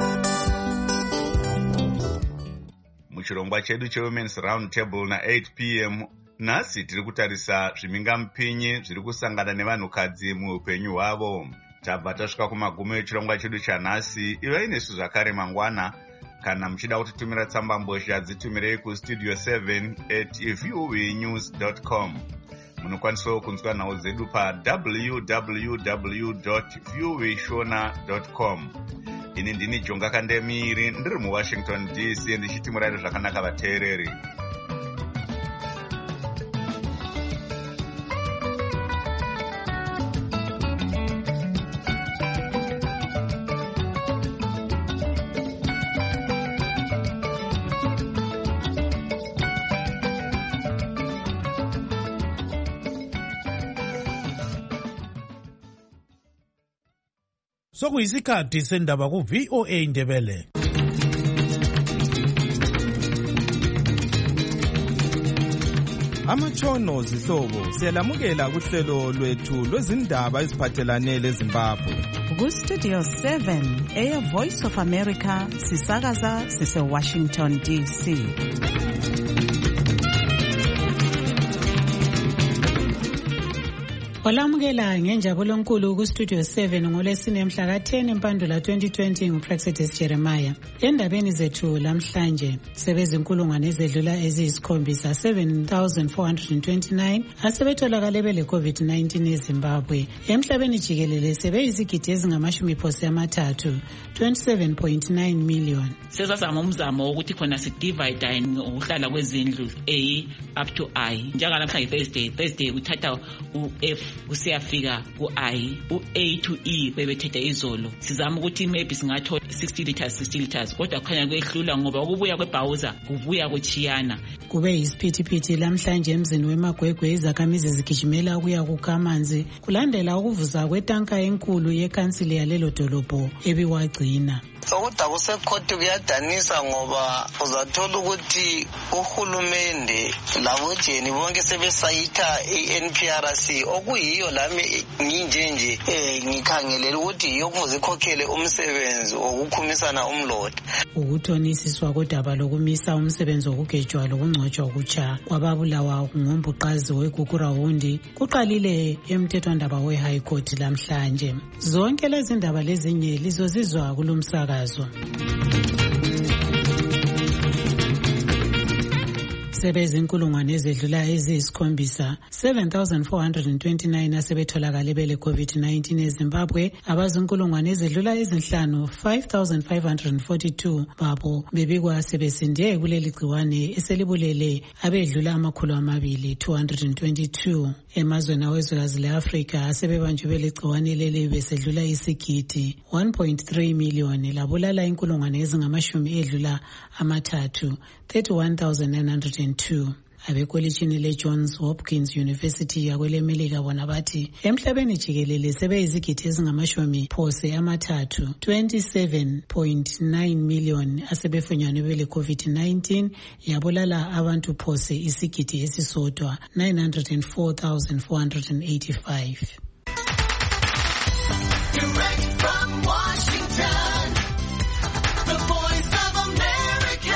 Speaker 2: Muchirongwa chedu cheWomen's Round Table na eight p m nhasi tiri kutarisa zvimingamupinyi zviri kusangana nevanhukadzi muupenyu hwavo. Tabva tasvika kumagumo echirongwa chedu chanhasi. Ivai nesu zvakare mangwana. Kana muchida kutitumira tsamba mbozha dzitumirei kustudio seven at voa news dot com. Munokwanisawo kunzwa nhau dzedu pa w w w dot voa shona dot com. Ini ndini Jonga Kandemiri, ndiri muWashington D C ndichiti murayiro zvakanaka vateereri.
Speaker 1: Sokuyisikhathi sendaba ku V O A Ndebele.
Speaker 18: Amatshono zihlobo siyalamukela kuhlelo lwethu lwezindaba eziphathelane leZimbabwe.
Speaker 3: Ku Studio seven eya Voice of America sisakaza sise Washington D C.
Speaker 4: Olamukela ngenjabulo enkulu ku Studio seven ngolesine mhla ka ten Mpandula twenty twenty nguPraxedis Jeremiah. Endabeni zethu lamhlanje sebezinkulungwane ezedlula eziyisikhombisa seven thousand four hundred twenty-nine asebetholakale bele COVID nineteen eZimbabwe. Emhlabeni jikelele sebeyizigidi ezingamashumi phose amathathu twenty-seven point nine million.
Speaker 19: Sesazama umzamo ukuthi khona sidivide ukuhlala kwezindlu A up to I. Njengalamhlanje Thursday, Thursday uthatha u F usiyafika ku I, u A to E bebethethe izolo. Sizama ukuthi maybe singathola sixty liters sixty liters kodwa kukhanya kwehlula ngoba ukubuya kwebhawuza kubuya kuchiyana.
Speaker 4: Kube yisiphithiphithi lamhlanje emzini weMagwegwe izakhamizi zigijimela ukuya kukha amanzi kulandela ukuvuza kwetanka enkulu yekhansili yalelo dolobho ebiwagcina.
Speaker 20: Sokuda kusekhoti kuyadanisa ngoba uzathola ukuthi uhulumende labojeni bonke sebesayitha i-N P R C okuyiyo lami nginjenje eh ngikhangelela ukuthi iyo kufuze ikhokhele umsebenzi wokukhumisana umlotha.
Speaker 4: Ukuthonisiswa kodaba lokumisa umsebenzi wokugejwa lokungcotshwa ukutsha kwababulawa ngombuqazi weGugurawundi kuqalile emthethwandaba we-High Court lamhlanje. Zonke lezi ndaba lezinye lizozizwa kulumsaka sebezinkulungwane ezedlula eziyisikhombisa seven thousand four hundred twenty-nine asebetholakale bele COVID nineteen eZimbabwe. Abazinkulungwane ezedlula ezinhlanu five thousand five hundred forty-two babo bebikwa sebesinde kuleli gciwane eselibulele abedlula amakhulu amabili two hundred twenty-two. Emazweni awezwekazi le-Afrika asebebanjwe bele gciwane leli besedlula isigidi one point three million labulala inkulungwane ezingamashumi edlula amathathu thirty-one thousand nine hundred two. Abekolitshini le-Johns Hopkins University yakwelemelika bona bathi emhlabeni jikelele sebeyizigidi ezingamashumi phose amathathu twenty-seven point nine million asebefunyanwe bele COVID nineteen yabulala abantu phose isigidi esisodwa nine hundred four thousand four hundred eighty-five.
Speaker 21: Direct from Washington, the voice of America,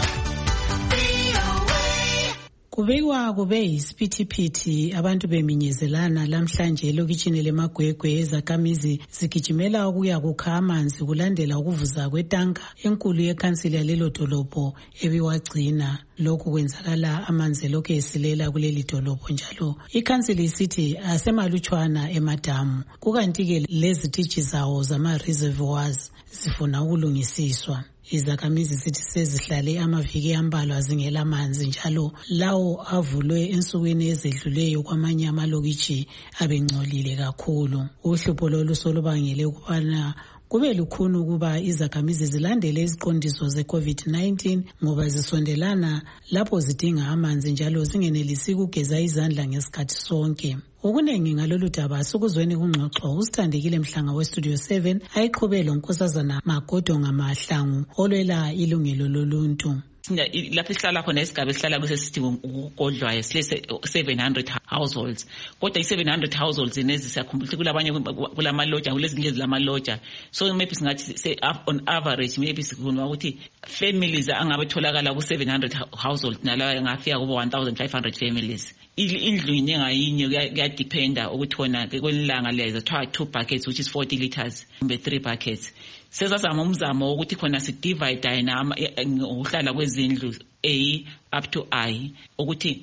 Speaker 21: V O A.
Speaker 4: Kubekwa kube yisiphithiphithi abantu beminyezelana lamhlanje elokitshini leMagwegwe ezakhamizi zigijimela ukuya kukha amanzi kulandela ukuvuza kwetanka enkulu yekhansili yalelo dolobho ebiwagcina. Lokhu kwenzakala amanzi lokhu esilela kuleli dolobho njalo ikhansili isithi asemalutshwana emadamu kukanti-ke lezititshi zawo zama-reservoirs zifuna ukulungisiswa. Izakhamizi zithi sezihlale amaviki ambalwa zingela manzi njalo lawo avulwe ensukwini ezedluleyo kwamanye amalokitshi abengcolile kakhulu. Uhlupho lolu solubangele ukubana kube lukhuni ukuba izakhamizi zilandele iziqondiso ze-COVID nineteen ngoba zisondelana lapho zidinga amanzi njalo zingenelisi ukugeza izandla ngesikhathi sonke. Okuningi ngalolu daba sikuzweni kungxoxo usithandekile Mhlanga we-Studio seven ayiqhubele unkosazana Magodo Ngamahlangu olwela ilungelo loluntu.
Speaker 19: Lapho sihlala khona isigaba esihlala kusesidingo ukugodlwayo sile seven hundred households kodwa i-seven hundred households nezi siyakhumbula kulabanye kulamaloja kulezinye ezilamaloja so maybe singathi on average maybe sikhuluma ukuthi families angabetholakala ku seven hundred households nalayo ngafika kubo one thousand five hundred families. Indlu inye ngayinye kuyadependa ukuthi khona kwelilanga lezo two buckets which is forty liters kumbe three buckets. Sesazama umzamo ukuthi khona sidivide ukuhlala kwezindlu A up to I ukuthi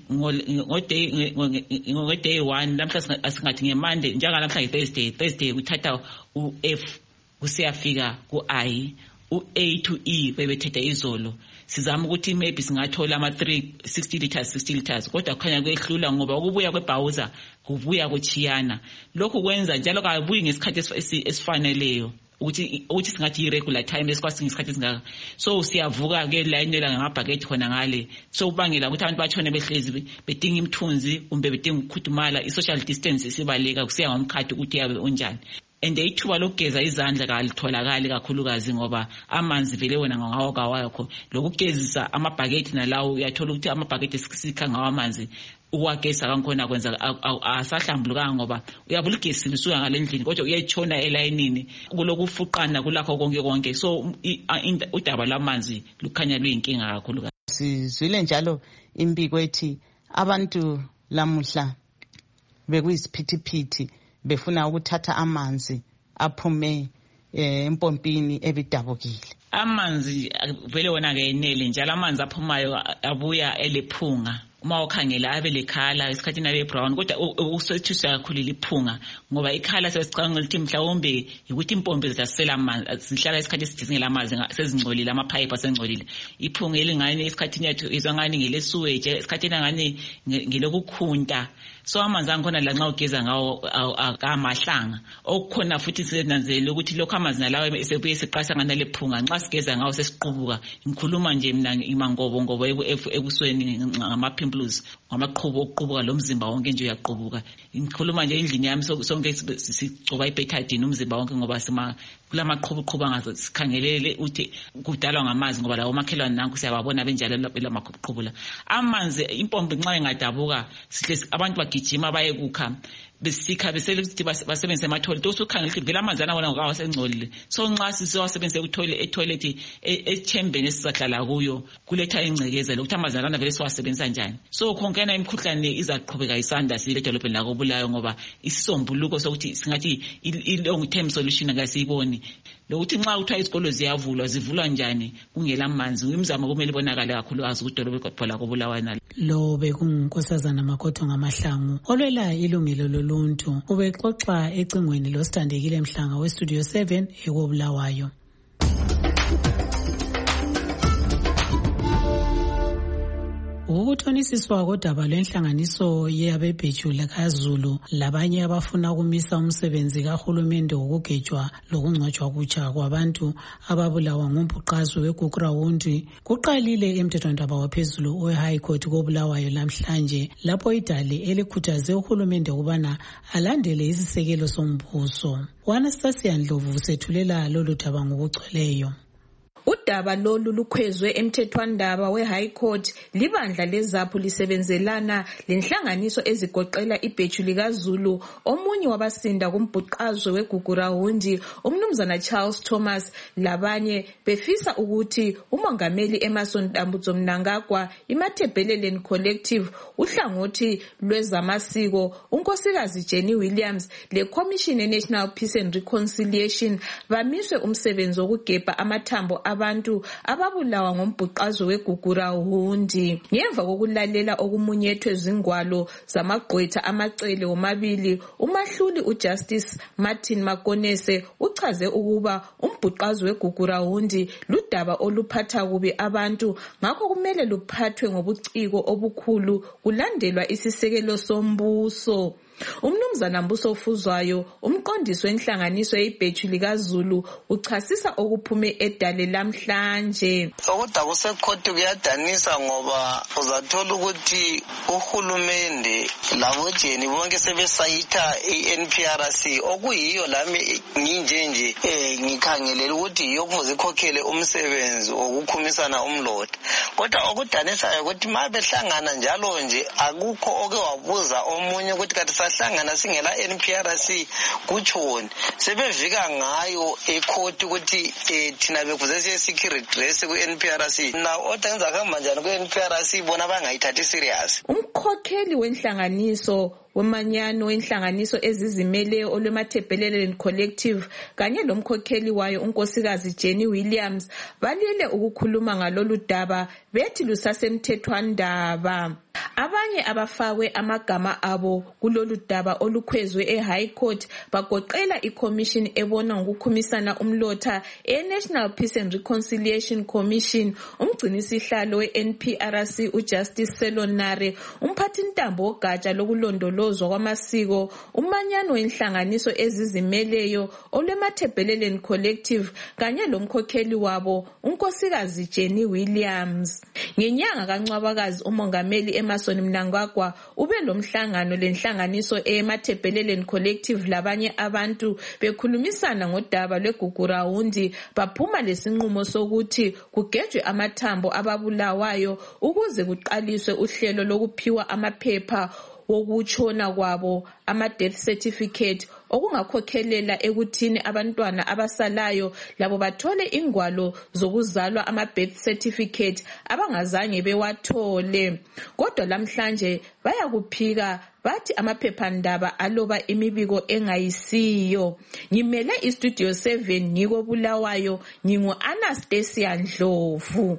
Speaker 19: ngoday ngoday one lamhla asingathi ngeMonday njengalamhla Thursday Thursday uthatha u F usiyafika ku I, u A to E bebethethe izolo. Sizama ukuthi maybe singathola ama three sixty liters sixty liters kodwa kukhanya kwehlula ngoba ukubuya kwebhawuza kubuya kuchiyana. Lokhu kwenza njalo kabuyi ngesikhathi esifaneleyo ukuthi ukuthi singathi irregular time esikwazi ngesikhathi singaka. So siyavuka ke layinela ngamabhaketi khona ngale so ubangela ukuthi abantu batshone behlezi bedinga imthunzi kumbe bedinga ukukhudumala. I social distance sibaleka kusiya ngomkhathi ukuthi yabe unjani. and ithuba lokugeza izandla kalitholakali kakhulukazi ngoba amanzi vele wena ngawo kawakho lokugezisa amabhaketi nalawo uyathola ukuthi amabhaketi esikha ngawo amanzi uwagesa kankhona kwenza asahlambulukanga ngoba uyabulugesi usuka ngalendlini kodwa uyayitshona elayinini kulokufuqana kulakho konke konke so udaba lamanzi lukhanya luyinkinga kakhulu.
Speaker 3: Sizwile njalo impiko ethi abantu lamuhla bekuyisiphithiphithi befuna ukuthatha amanzi aphume empompini ebidabukile.
Speaker 19: Amanzi vele wona ke enele njalo amanzi aphumayo abuya elephunga uma ukhangela abe lekhala esikhathini abe brown kodwa usethusa kakhulu liphunga ngoba ikhala sesicanga ukuthi mhlawumbe ukuthi impombe zidasela amanzi zihlala isikhathi esidizingela amanzi sezingcolile amapipe asengcolile iphunga elingane esikhathini yethu izwangani ngelesuweje esikhathini ngani ngelokukhunta so amanzi angikhona la nxa ugeza ngawo akamahlanga okukhona futhi sinanzele ukuthi lokho amanzi nalawo esebuye siqasa ngana lephunga nxa sigeza ngawo sesiqubuka ngikhuluma nje mina imangobo ngobo ebusweni ngamaphimbo ngamaqhubu okuqubuka lo mzimba wonke nje uyaqubuka ngikhuluma nje endlini yami sonke sigcoba ibetadine umzimba wonke ngoba sima kulamaqhubu qhuba ngazo sikhangelele uthi kudalwa ngamazi ngoba lawo makhelwane nanku siyababona benjalo lamaqhubu amanzi impombi nxa engadabuka sihle abantu bagijima baye kukha besikha besele ukuthi basebenzise ama-toilet usukhangela ukuthi vele amanzi anabona ngawasengcolile so nxa sisewasebenzise etoilet echambeni esizahlala kuyo kuletha ingcekeza lokuthi amanzi alana vele siwasebenzisa njani so khonkena imikhuhlane izaqhubeka isanda siledolobheni lakobulayo ngoba isisombuluko sokuthi singathi i-long term solution akasiyiboni lokuthi nxa kuthiwa izikolo ziyavulwa zivulwa njani kungela manzi imizamo kumele ibonakale kakhulukazi kudolobho lakobulawayo nalo.
Speaker 4: Lo bekungunkosazana Makotho Ngamahlangu olwela ilungelo loluntu ubexoxa ecingweni losithandekile Mhlanga westudio seven ekobulawayo. Ukuthonisiswa kodaba lwenhlanganiso yabebhejula kaZulu labanye abafuna ukumisa umsebenzi kahulumende wokugejwa lokungcwatshwa kutsha kwabantu ababulawa ngumbhuqazwe weGugurawundi kuqalile emthethwandaba waphezulu we-High Court kobulawayo namhlanje lapho idale elikhuthaze uhulumende ukubana alandele isisekelo sombuso. Anastasia Ndlovu sethulela lolu daba ngokugcweleyo.
Speaker 5: Udaba lolu lukhwezwe emthethwandaba we-High Court libandla lezaphu lisebenzelana lenhlanganiso ezigoqela ibhejuli kaZulu omunye wabasinda kumbhuqazwe weGugurawundi umnumzana Charles Thomas labanye befisa ukuthi umongameli Emmerson Dambudzo Mnangagwa iMathebheleleni Collective uhlangothi lwezamasiko unkosikazi Jenny Williams leCommission eNational Peace and Reconciliation bamiswe umsebenzi wokugebha amathambo abantu ababulawa ngombhuqazwe weGugurawundi ngemva kokulalela okumunyethwe zingwalo zamagqwetha amacele omabili umahluli uJustice Martin Makonese uchaze ukuba umbhuqazwe weGugurawundi ludaba oluphatha kubi abantu ngakho kumele luphathwe ngobuciko obukhulu kulandelwa isisekelo sombuso. Umnumzana Mbuso Ufuzwayo umqondisi wenhlanganiso yebhejuli kaZulu uchasisa okuphume edale lamhlanje.
Speaker 20: Okudaba kusekhoti kuyadanisa ngoba uzathola ukuthi uhulumende labojeni bonke sebesayitha i-N P R C okuyiyo lami nginjenje eh ngikhangelela ukuthi yiyo kufuze ikhokhele umsebenzi okukhumisana umlotha. Kodwa okudanisayo ukuthi mabehlangana njalo nje akukho oke wabuza omunye ukuthi kathi sahlangana singela N P R C kutshoni sebevika ngayo ekhoti ukuthi thina bekuze siye security dress ku N P R C na odenza khamba njani ku N P R C bona bangayithathi serious.
Speaker 5: Umkhokheli wenhlanganiso wemanyano wenhlanganiso ezizimeleyo olwemathebheleleni Collective kanye lomkhokheli wayo unkosikazi Jenny Williams balile ukukhuluma ngalolu daba bethi lusasemthethwandaba. Abanye abafakwe amagama abo kulolu daba olukhwezwe eHigh Court bagoqela iCommission ebona ngokukhumisana umlotha eNational Peace and Reconciliation Commission umgcinisihlalo we-N P R C uJustice Selonare umphathintambo wogatsha lokulondoloza ukulondolozwa kwamasiko, umanyano wenhlanganiso ezizimeleyo olweMatabeleland Collective kanye lomkhokheli wabo unkosikazi Jenny Williams. Ngenyanga kaNcwabakazi umongameli Emmerson Mnangagwa ube lomhlangano lenhlanganiso eMatabeleland Collective labanye abantu bekhulumisana ngodaba lweGugurawundi, baphuma lesinqumo sokuthi kugejwe amathambo ababulawayo ukuze kuqaliswe uhlelo lokuphiwa amaphepha wokutshona kwabo, ama-death certificate, okungakhokhelela ekuthini abantwana abasalayo labo bathole ingwalo zokuzalwa, ama-birth certificate, abangazange bewathole. Kodwa lamhlanje bayakuphika bathi amaphephandaba aloba imibiko engayisiyo. Ngimele iStudio seven ngiko Bulawayo, ngingu Anastasia Ndlovu.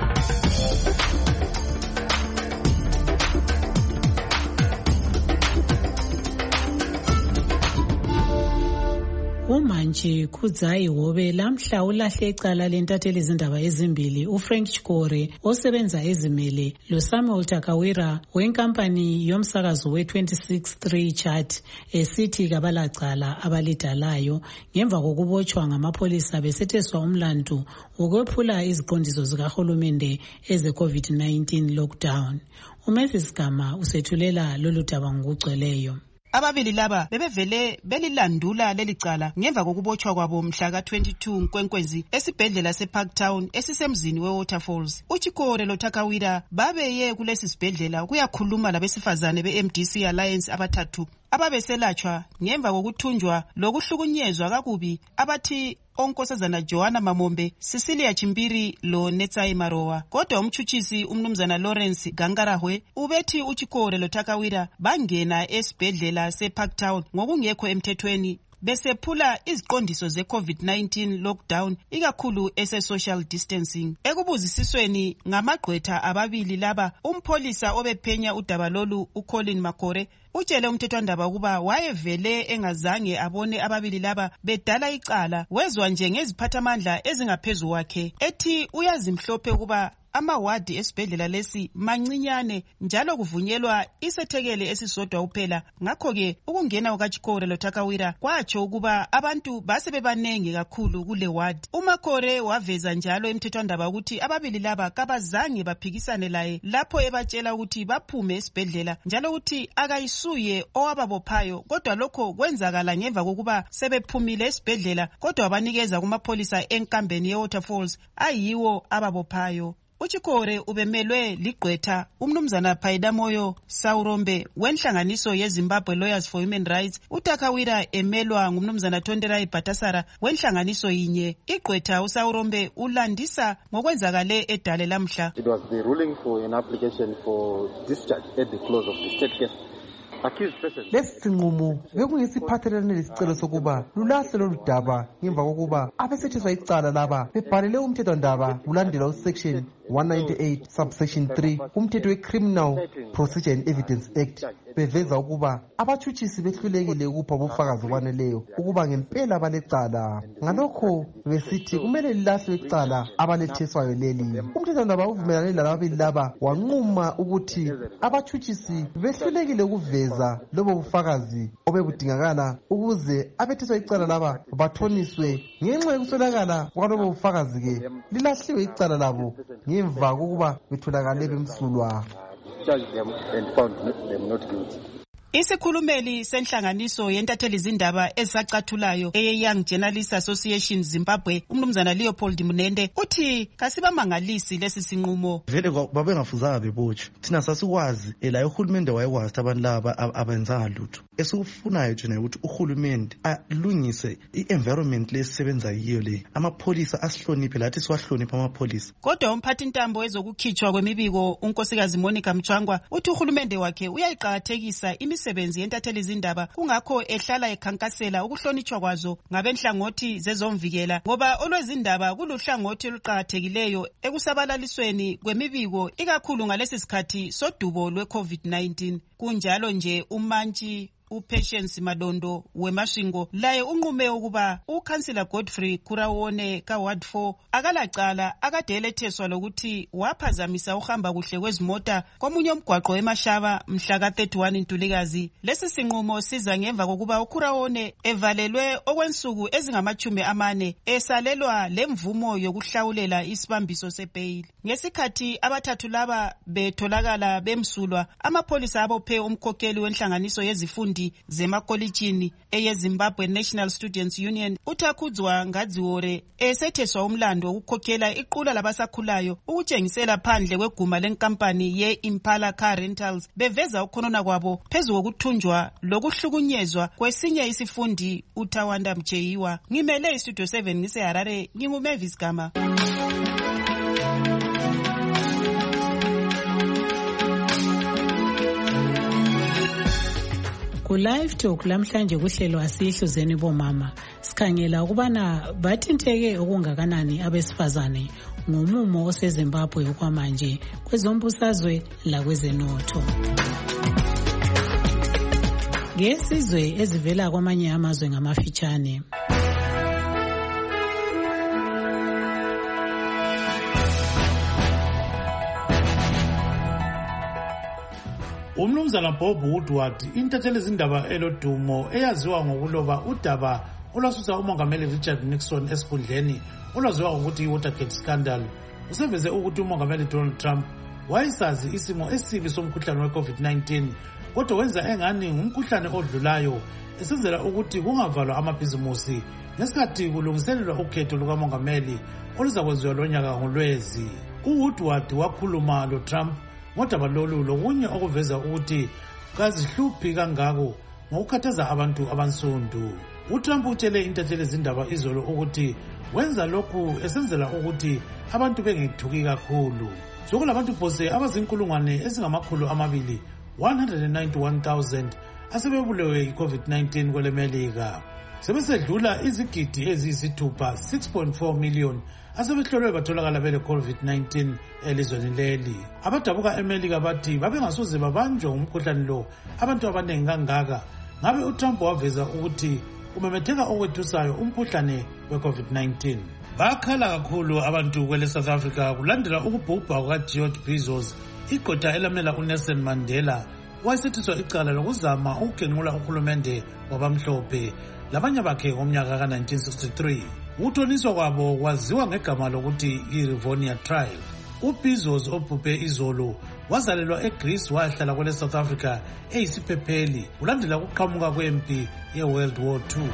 Speaker 4: Umantshi Khudzayi Hobe lamhla ulahle icala lentatheli izindaba ezimbili uFrank Chikore osebenza ezimele loSamuel Takawira wenkampani yomsakazo we-twenty-six three chart esithi kabalacala abalidalayo ngemva kokubotshwa ngamapholisa besetheswa umlandu ukwephula iziqondiso zikahulumende eze COVID nineteen lockdown. uMathis Gama usethulela lolu daba ngokugcweleyo.
Speaker 6: Ababili laba bebevele belilandula lelicala ngemva kokubotshwa kwabo mhla ka twenty-two Nkwenkwezi esibhedlela seParktown esisemzini weWaterfalls. uChikore loTakawira babeye kulesi sibhedlela kuyakhuluma labesifazane be-M D C Alliance abathathu ababeselatshwa ngemva kokuthunjwa lokuhlukunyezwa kakubi abathi onkosazana Joanna Mamombe, Cecilia Chimbiri lo Netsai Marowa. Kodwa umtshutshisi umnumzana Lawrence Gangarahwe ubethi uChikore loTakawira bangena esibhedlela seParktown ngokungekho emthethweni besephula iziqondiso ze-COVID nineteen lockdown ikakhulu ese-social distancing. Ekubuzisisweni ngamagqwetha ababili laba, umpholisa obephenya udaba lolu uColin Makore utshele umthethwandaba ukuba wayevele engazange abone ababili laba bedala icala, wezwa nje ngeziphathamandla ezingaphezu kwakhe ethi uyazimhlophe ukuba amawadi esibhedlela lesi mancinyane njalo kuvunyelwa isethekele esisodwa uphela. Ngakho-ke ukungena kukaChikore loTakawira kwatsho ukuba abantu base bebanengi kakhulu kule wadi. uMakore waveza njalo emthethwandaba ukuthi ababili laba kabazange baphikisane laye lapho ebatshela ukuthi baphume esibhedlela njalo ukuthi akayisuye owababophayo, kodwa lokho kwenzakala ngemva kokuba sebephumile esibhedlela kodwa wabanikeza kumapholisa enkambeni yeWaterfalls ayiwo ababophayo. uChikore ubemelwe ligqwetha umnumzana Phaidamoyo Saurombe wenhlanganiso yeZimbabwe Lawyers for Human Rights, uTakawira emelwa ngumnumzana Tonderai Bhatasara wenhlanganiso yinye. Igqwetha uSaurombe ulandisa ngokwenzakale edale lamhla.
Speaker 22: It was the ruling for an application for discharge at the close of the state case.
Speaker 23: Lesi sinqumo bekungesiphathelane lesicelo sokuba lulahle lolu daba ngemva kokuba abesetheswa icala laba bebhalele umthethwandaba kulandela usection one ninety-eight subsection three umthetho we-Criminal Procedure and Evidence Act beveza ukuba abatshutshisi behlulekile ukupha ubufakazi obaneleyo ukuba ngempela balecala. Ngalokho besithi kumele lilahlwe icala abaletheswayo leli. Umthethwandaba uvumelane lababili laba wanquma ukuthi abatshutshisi behlulekile ukuveza lobo bufakazi obebudingakala ukuze abetheswa icala laba bathoniswe. Ngenxa yokuswelakala kwalobo bufakazi-ke lilahliwe icala labo ngemva kokuba betholakale bemsulwa.
Speaker 6: Isikhulumeli senhlanganiso yentatheli izindaba ezisacathulayo eye-Young Journalists Association Zimbabwe, umnumzana Leopold Munende, uthi kasibamangalisi lesi sinqumo.
Speaker 24: Vele babengafuzanga bebotshwe. Thina sasikwazi la uhulumende wayekwazi abantu laba abenzanga lutho. Esikufunayo thina ukuthi uhulumende alungise i-environment lesisebenza yiyo le. Amapholisa asihloniphe lathi siwahloniphe amapholisa.
Speaker 6: Kodwa umphathi ntambo wezokukhitshwa kwemibiko unkosikazi Monica Mchwangwa uthi uhulumende wakhe uyayiqakathekisa imisebenzi yentatheli izindaba, kungakho ehlala ekhankasela ukuhlonitshwa kwazo ngabenhlangothi zezomvikela ngoba olwezindaba kuluhlangothi oluqakathekileyo ekusabalalisweni kwemibiko ikakhulu ngalesi sikhathi sodubo lwe-COVID nineteen. Kunjalo nje umantshi uPatience Madondo weMashingo laye unqume ukuba uKhansila Godfrey Kurawone kaWard four akalacala akade eletheswa lokuthi waphazamisa uhamba kuhle kwezimota komunye umgwaqo eMashaba mhla ka thirty-one Ntulikazi. Lesi sinqumo siza ngemva kokuba uKurawone evalelwe okwensuku ezingamachumi amane esalelwa lemvumo yokuhlawulela isibambiso sebail. Ngesikhathi abathathu laba betholakala bemsulwa, amapholisa abophe umkhokheli wenhlanganiso yezifundi zemakolitshini eyeZimbabwe National Students Union uTakhudzwa Ngadziwore esetheswa umlando wokukhokhela iqula labasakhulayo ukutshengisela phandle kweguma lenkampani ye-Impala Car Rentals beveza ukhonona kwabo phezu kokuthunjwa lokuhlukunyezwa kwesinye isifundi uTawanda Mcheyiwa. Ngimele iStudio seven ngiseHarare, nginguMavis Gama.
Speaker 4: Ku-live talk lamhlanje kuhlelo asihluzeni bomama sikhangela ukubana bathinteke okungakanani abesifazane ngomumo oseZimbabwe okwamanje kwezombusazwe lakwezenotho. Ngesizwe ezivela kwamanye amazwe ngamafitshane.
Speaker 1: Umnumzana Bob Woodward intatheli izindaba elodumo eyaziwa ngokuloba udaba olwasusa umongameli Richard Nixon esikhundleni olwaziwa ngokuthi i-Watergate scandal useveze ukuthi umongameli Donald Trump wayesazi isimo esibi somkhuhlane we-COVID nineteen kodwa wenza engani ngumkhuhlane odlulayo esenzela ukuthi kungavalwa amabhizimusi ngesikhathi kulungiselelwa ukhetho lukamongameli oluzakwenziwa lonyaka ngoLwezi. uWoodward wakhuluma loTrump ngodaba lolu lokunye okuveza ukuthi kazihluphi kangako ngokukhathaza abantu abansundu. uTrump utshele intatheli izindaba izolo ukuthi wenza lokhu esenzela ukuthi abantu bengethuki kakhulu. Sokulabantu phose abazinkulungwane ezingamakhulu amabili one hundred ninety-one thousand asebebulewe i-COVID nineteen kwele Melika. Sebesedlula izigidi eziyisithupha six point four million asebehlolwe batholakala bele COVID nineteen elizweni leli. Abadabuka eMelika bathi babengasoze babanjwe umkhuhlane lo abantu abaningi kangaka. Ngabe uTrump waveza ukuthi umemetheka okwethusayo umkhuhlane we-COVID nineteen. Bakhala kakhulu abantu kwele South Africa kulandela ukubhubha kukaGeorge Bizos, igqotha elamela uNelson Mandela wayesethiswa icala lokuzama ukugenqula uhulumende wabamhlophe labanye bakhe ngomnyaka ka nineteen sixty-three. Ukuthoniswa kwabo kwaziwa ngegama lokuthi i-Rivonia Trial. uBizos obhubhe izolo wazalelwa eGreece wahlala kwele South Africa eyisiphepheli kulandela ukuqhamuka kwempi ye-World War Two.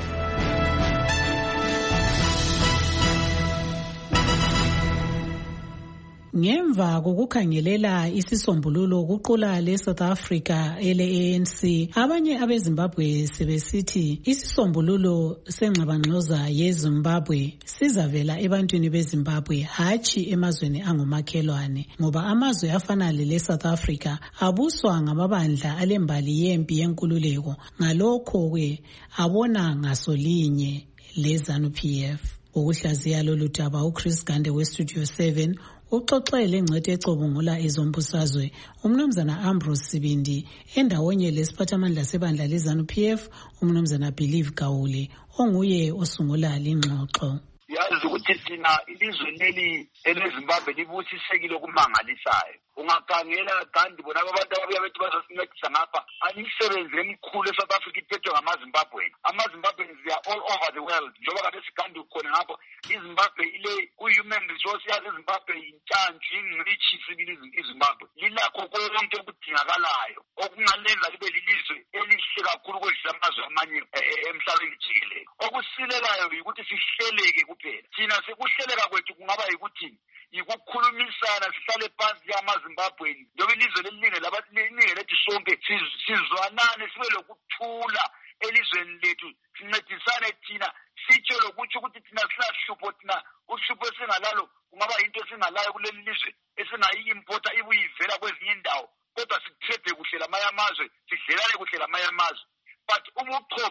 Speaker 4: Ngemva kokukhangelela isisombululo kuqula leSouth Africa ele-A N C, abanye abeZimbabwe sebesithi isisombululo sengxabangxoza yeZimbabwe sizavela ebantwini beZimbabwe hatshi emazweni angomakhelwane, ngoba amazwe afana leSouth Africa abuswa ngamabandla alembali yempi yenkululeko, ngalokho-ke abona ngasolinye leZANU P F. Ukuhlaziya lolu daba uChris Gande weStudio seven uxoxele ingcethe ecobungula ezombusazwe umnumzana Ambrose Sibindi endawonye lesiphathamandla sebandla leZANU P F umnumzana Believe Gawule onguye osungula lingxoxo.
Speaker 7: Yazi ukuthi thina ilizwe leli eleZimbabwe libusisekile okumangalisayo. Ungakhangela kandi bona abantu ababuya bethi bazosincedisa ngapha alisebenzi emkhulu eSouth Africa iphethwe ngamaZimbabweni. AmaZimbabweans they are all over the world. Njengoba kade sigandi ukhona ngapho iZimbabwe ile ku-human resource yazi iZimbabwe yintshantshi ingcitshi sibili iZimbabwe. Lilakho konke okudingakalayo okungalenza libe lilizwe elihle kakhulu kwedlula amazwe amanye emhlabeni jikelele. Okusilelayo ukuthi sihleleke kuphela. Thina sekuhleleka kwethu kungaba yikuthi yikukhulumisana sihlale phansi yamaZimbabweni njengoba ilizwe lelilinge labalinge lethi sonke sizwanane sibe lokuthula elizweni lethu sincedisane thina sitsho lokuthi ukuthi thina silahlupho thina uhlupho esingalalo kungaba yinto esingalayo kuleli lizwe esingayi-importa ibuyivela kwezinye indawo kodwa sikuthede kuhle lamanye amazwe sidlelane kuhle lamanye amazwe but ubuchopho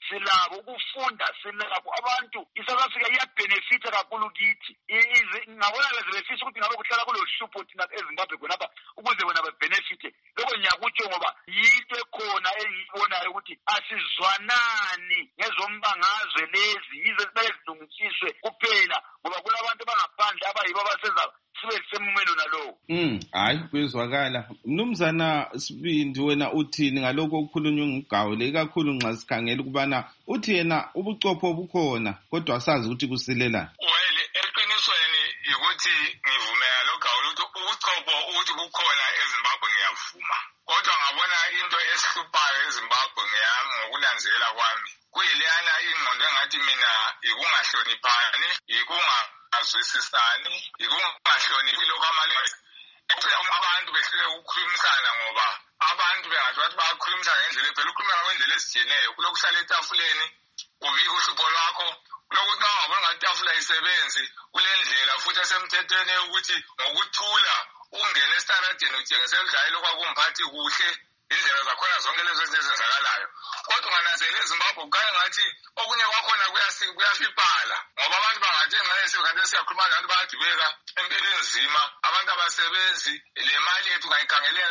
Speaker 7: silabo, ukufunda silabo. Abantu iSouth Africa iyabenefita kakhulu kithi. Ngabona bezebefisa ukuthi ngabe kuhlala kulo hlupho thina eZimbabwe khonapha ukuze bona babenefite. Lokho ngiyakutsho ngoba yinto ekhona engiyibonayo ukuthi asizwanani ngezombangazwe lezi yize bezilungisiswe kuphela ngoba kulabantu bangaphandle abayibo abasenza sibe semumelo nalowo.
Speaker 8: Mm, hayi kuyezwakala. Mnumzana Sibindi, wena uthini ngalokho okukhulunywa nguGawule, ikakhulu nxa sikhangela ukubana uthi yena ubuchopho bukhona kodwa asazi ukuthi kusilelani?
Speaker 9: Well, eqinisweni ukuthi ngivumela lo Gawule ukuthi ubuchopho ukuthi bukhona eZimbabwe ngiyavuma. Kodwa ngabona into esihluphayo eZimbabwe ngiyami ngokunanzela kwami kuyileyana ingqondo engathi mina ikungahloniphani, ikungazwisisani, ikungahloniphi lokho amalungelo. Abantu behluleka ukukhulumisana ngoba abantu bengathi bathi bayakhulumisana ngendlela phela ukukhuluma ngendlela ezitshiyeneyo. Kulokuhlala etafuleni ubika uhlupho lwakho, kulokuthi ngabona ngathi itafula ayisebenzi kule ndlela futhi esemthethweni ukuthi ngokuthula ungene estaradeni utshengisela udlayelo kwakumphathi kuhle indlela zakhona zonke lezo ezenzakalayo. Kodwa ungananzela eZimbabwe kukhanya ngathi okunye kwakhona kuyafiphala ngoba abantu bangathi nxa esikhathi siyakhuluma nabantu bayadubeka empilweni nzima, abantu abasebenzi, le mali yethu ngayikhangelela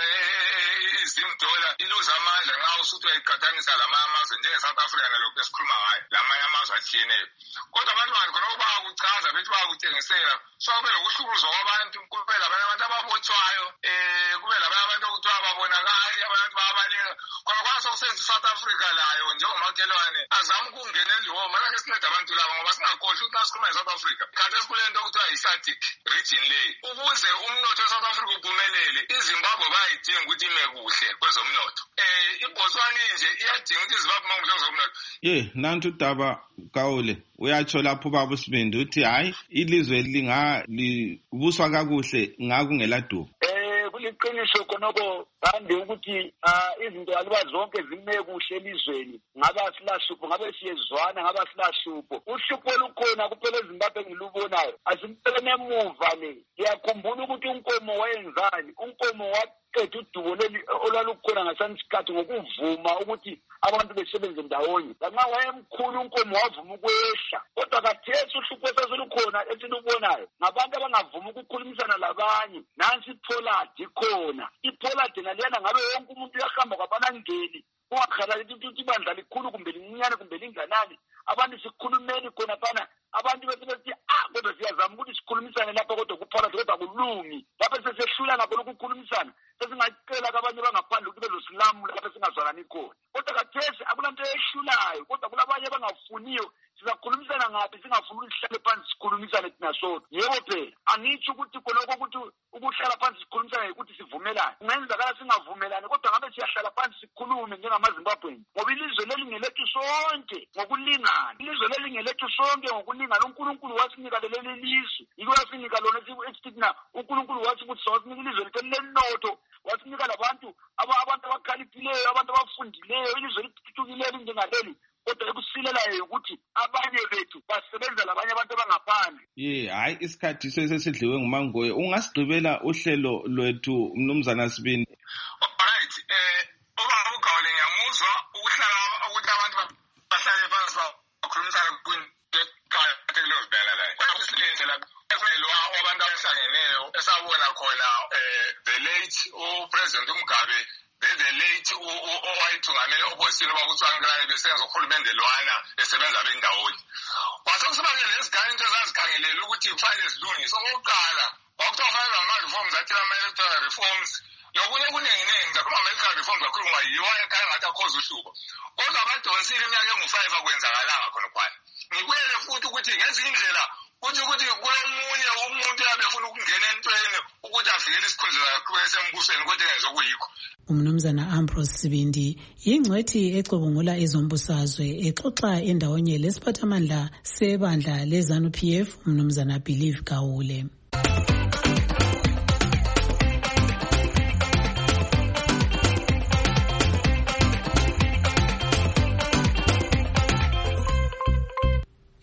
Speaker 9: izimdola iluza amandla nxa usuthi uyayiqathanisa lamanye amazwe njenge-South Africa nalokhu esikhuluma ngayo lamanye amazwe atshiyeneyo. Kodwa abantu bantu khonokho bayakuchaza bethi bayakutshengisela so kube lokuhlukuluzwa kwabantu, kube labanye abantu ababotshwayo, um kube labanye abantu okuthiwa babonakali, abantu bayabaleka khona kwaso kusenza iSouth Africa layo njengomakhelwane azama ukungena elihoma lakhe sinceda abantu laba ngoba singakhohlwa ukuthi nasikhuluma nge-South Africa khathi esikule nto okuthiwa yi-SADC region leyi. Ukuze umnotho we-South Africa uphumelele iZimbabwe bayayidinga ukuthi ime kuhle kwezomnotho. Um iBotswana nje iyadinga ukuthi iZimbabwe ime kuhle kwezomnotho.
Speaker 8: Ye nantu udaba Gawule uyatsho lapho ubaba uSibindi uthi hayi ilizwe lingalibuswa kakuhle ngakungeladubo.
Speaker 7: Kuliqiniso khonoko kandi ukuthi izinto aluba zonke zime kuhle elizweni ngaba silahlupho ngabe siyezwana ngaba silahlupho. Uhlupho olukhona kuphela eZimbabwe ngilubonayo asimpeleni emuva le. Ngiyakhumbula ukuthi unkomo wayenzani, unkomo waqeda udubo leli olwalukhona ngesansikhathi ngokuvuma ukuthi abantu besebenze ndawonye. Lanxa wayemkhulu unkomo wavuma ukwehla, kodwa kathesi uhlupho esasolukhona esilubonayo ngabantu abangavuma ukukhulumisana labanye. Nansi iPoladi ikhona, iPoladi naliyana ngabe wonke umuntu uyahamba kwabanangeni ungakhalali ukuthi ibandla likhulu kumbe lincinyane kumbe linganani. Abantu sikhulumeni khona phana, abantu bese bethi ah kodwa siyazama ukuthi sikhulumisane lapha kodwa kuPoladi kodwa kulungi. Lapha sesehlula ngakho ukukhulumisana sesingacela kabanye bangaphandle ukuthi bezosilamu lapha singazwanani khona. Kodwa kathesi akulanto ehlulayo kodwa kulabanye abangafuniyo. Sizakhulumisana ngaphi singafuni ukuthi sihlale phansi sikhulumisane thina sodwa? Yebo phela angitsho ukuthi khonokho ukuthi ukuhlala phansi sikhulumisane ukuthi sivumelane. Kungenzakala singavumelani kodwa ngabe siyahlala phansi sikhulume njengamaZimbabweni ngoba ilizwe leli ngelethu sonke ngokulingana. Ilizwe leli ngelethu sonke ngokulingana. uNkulunkulu wasinika leli lizwe, yiko wasinika lona esithi thina uNkulunkulu wathi ukuthi sawasinika ilizwe lethu lenotho, wasinika labantu abantu abakhaliphileyo, abantu abafundileyo, ilizwe lithuthukile njengaleli. Kodwa ekusilelayo ukuthi abanye bethu basebenza labanye abantu abangaphandle.
Speaker 8: Ye hayi isikhathi sesidliwe ngumangoye. Ungasigqibela uhlelo lwethu Mnumzana Sibindi?
Speaker 9: Alright, eh ubaba uGawule ngiyamuzwa ukuhlala ukuthi abantu bahlale phansi bakhulumisana kwinto eqhakathekile ezibhekana layo. Kodwa kusilenze lapho ekwelo abantu abahlangeneyo esabona khona eh the late uPresident uMgabe the late owayithungamele opposition bakuthiwa besenza uhulumende lwana esebenza bendawonye. Kwasokusibangele lesigane into ezazikhangelela ukuthi kufanele zilungiswe. Okokuqala kwakuthiwa kufanele ama-reforms athile ama-electoral reforms nokunye kuningi-ningi zakhuluma ama-electoral reforms akhuluma yiwo ayekhaya ngathi akhoza uhlupho. Kodwa abadonsile iminyaka engu-five akwenzakalanga khonokwana. Ngibuyele futhi ukuthi ngezinye indlela kuthi ukuthi kulomunye umuntu abefuna ukungena entweni ukuthi avikele isikhundla sakhe sembusweni kodwa engenzi okuyikho.
Speaker 4: Umnumzana Ambrose Sibindi yingcwethi ecubungula ezombusazwe exoxa endawonye lesiphathamandla sebandla leZANU P F umnumzana Believe Gawule.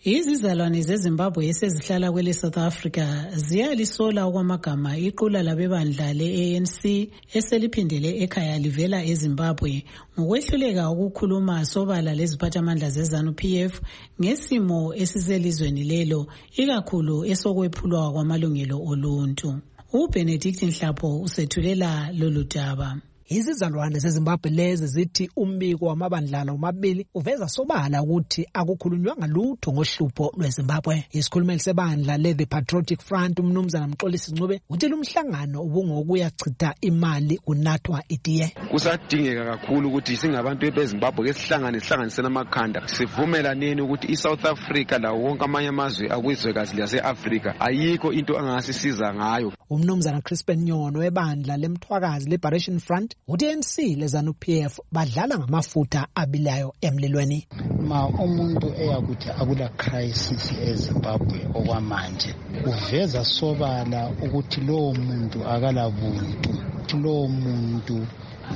Speaker 4: Izizalwane zeZimbabwe esezihlala kwele South Africa ziyalisola okwamagama iqula labebandla le-A N C eseliphindele ekhaya livela eZimbabwe ngokwehluleka ukukhuluma sobala leziphathamandla ze-ZANU P F ngesimo esiselizweni lelo, ikakhulu esokwephulwa kwamalungelo oluntu. uBenedict Nhlapho usethulela lolu daba.
Speaker 10: Izizalwane zeZimbabwe lezi zithi umbiko wamabandlana omabili uveza sobala ukuthi akukhulunywanga lutho ngohlupho lweZimbabwe. Isikhulumeli sebandla le-The Patriotic Front umnumzana Mxolisi Ncube uthi lumhlangano ubungokuyachitha imali kunathwa itiye.
Speaker 11: Kusadingeka kakhulu ukuthi singabantu beZimbabwe ke sihlangane sihlanganisene amakhanda sivumelaneni ukuthi iSouth Africa lawo wonke amanye amazwe akwizwekazi lase-Africa ayikho into angasisiza ngayo.
Speaker 10: Umnumzana Crispin Nyono webandla lemthwakazi Liberation Front uthi A N C le-ZANU P F badlala ngamafutha abilayo emlilweni.
Speaker 12: Ma umuntu eyakuthi akula crisis eZimbabwe okwamanje uveza sobala ukuthi lowo muntu akalabuntu, lowo muntu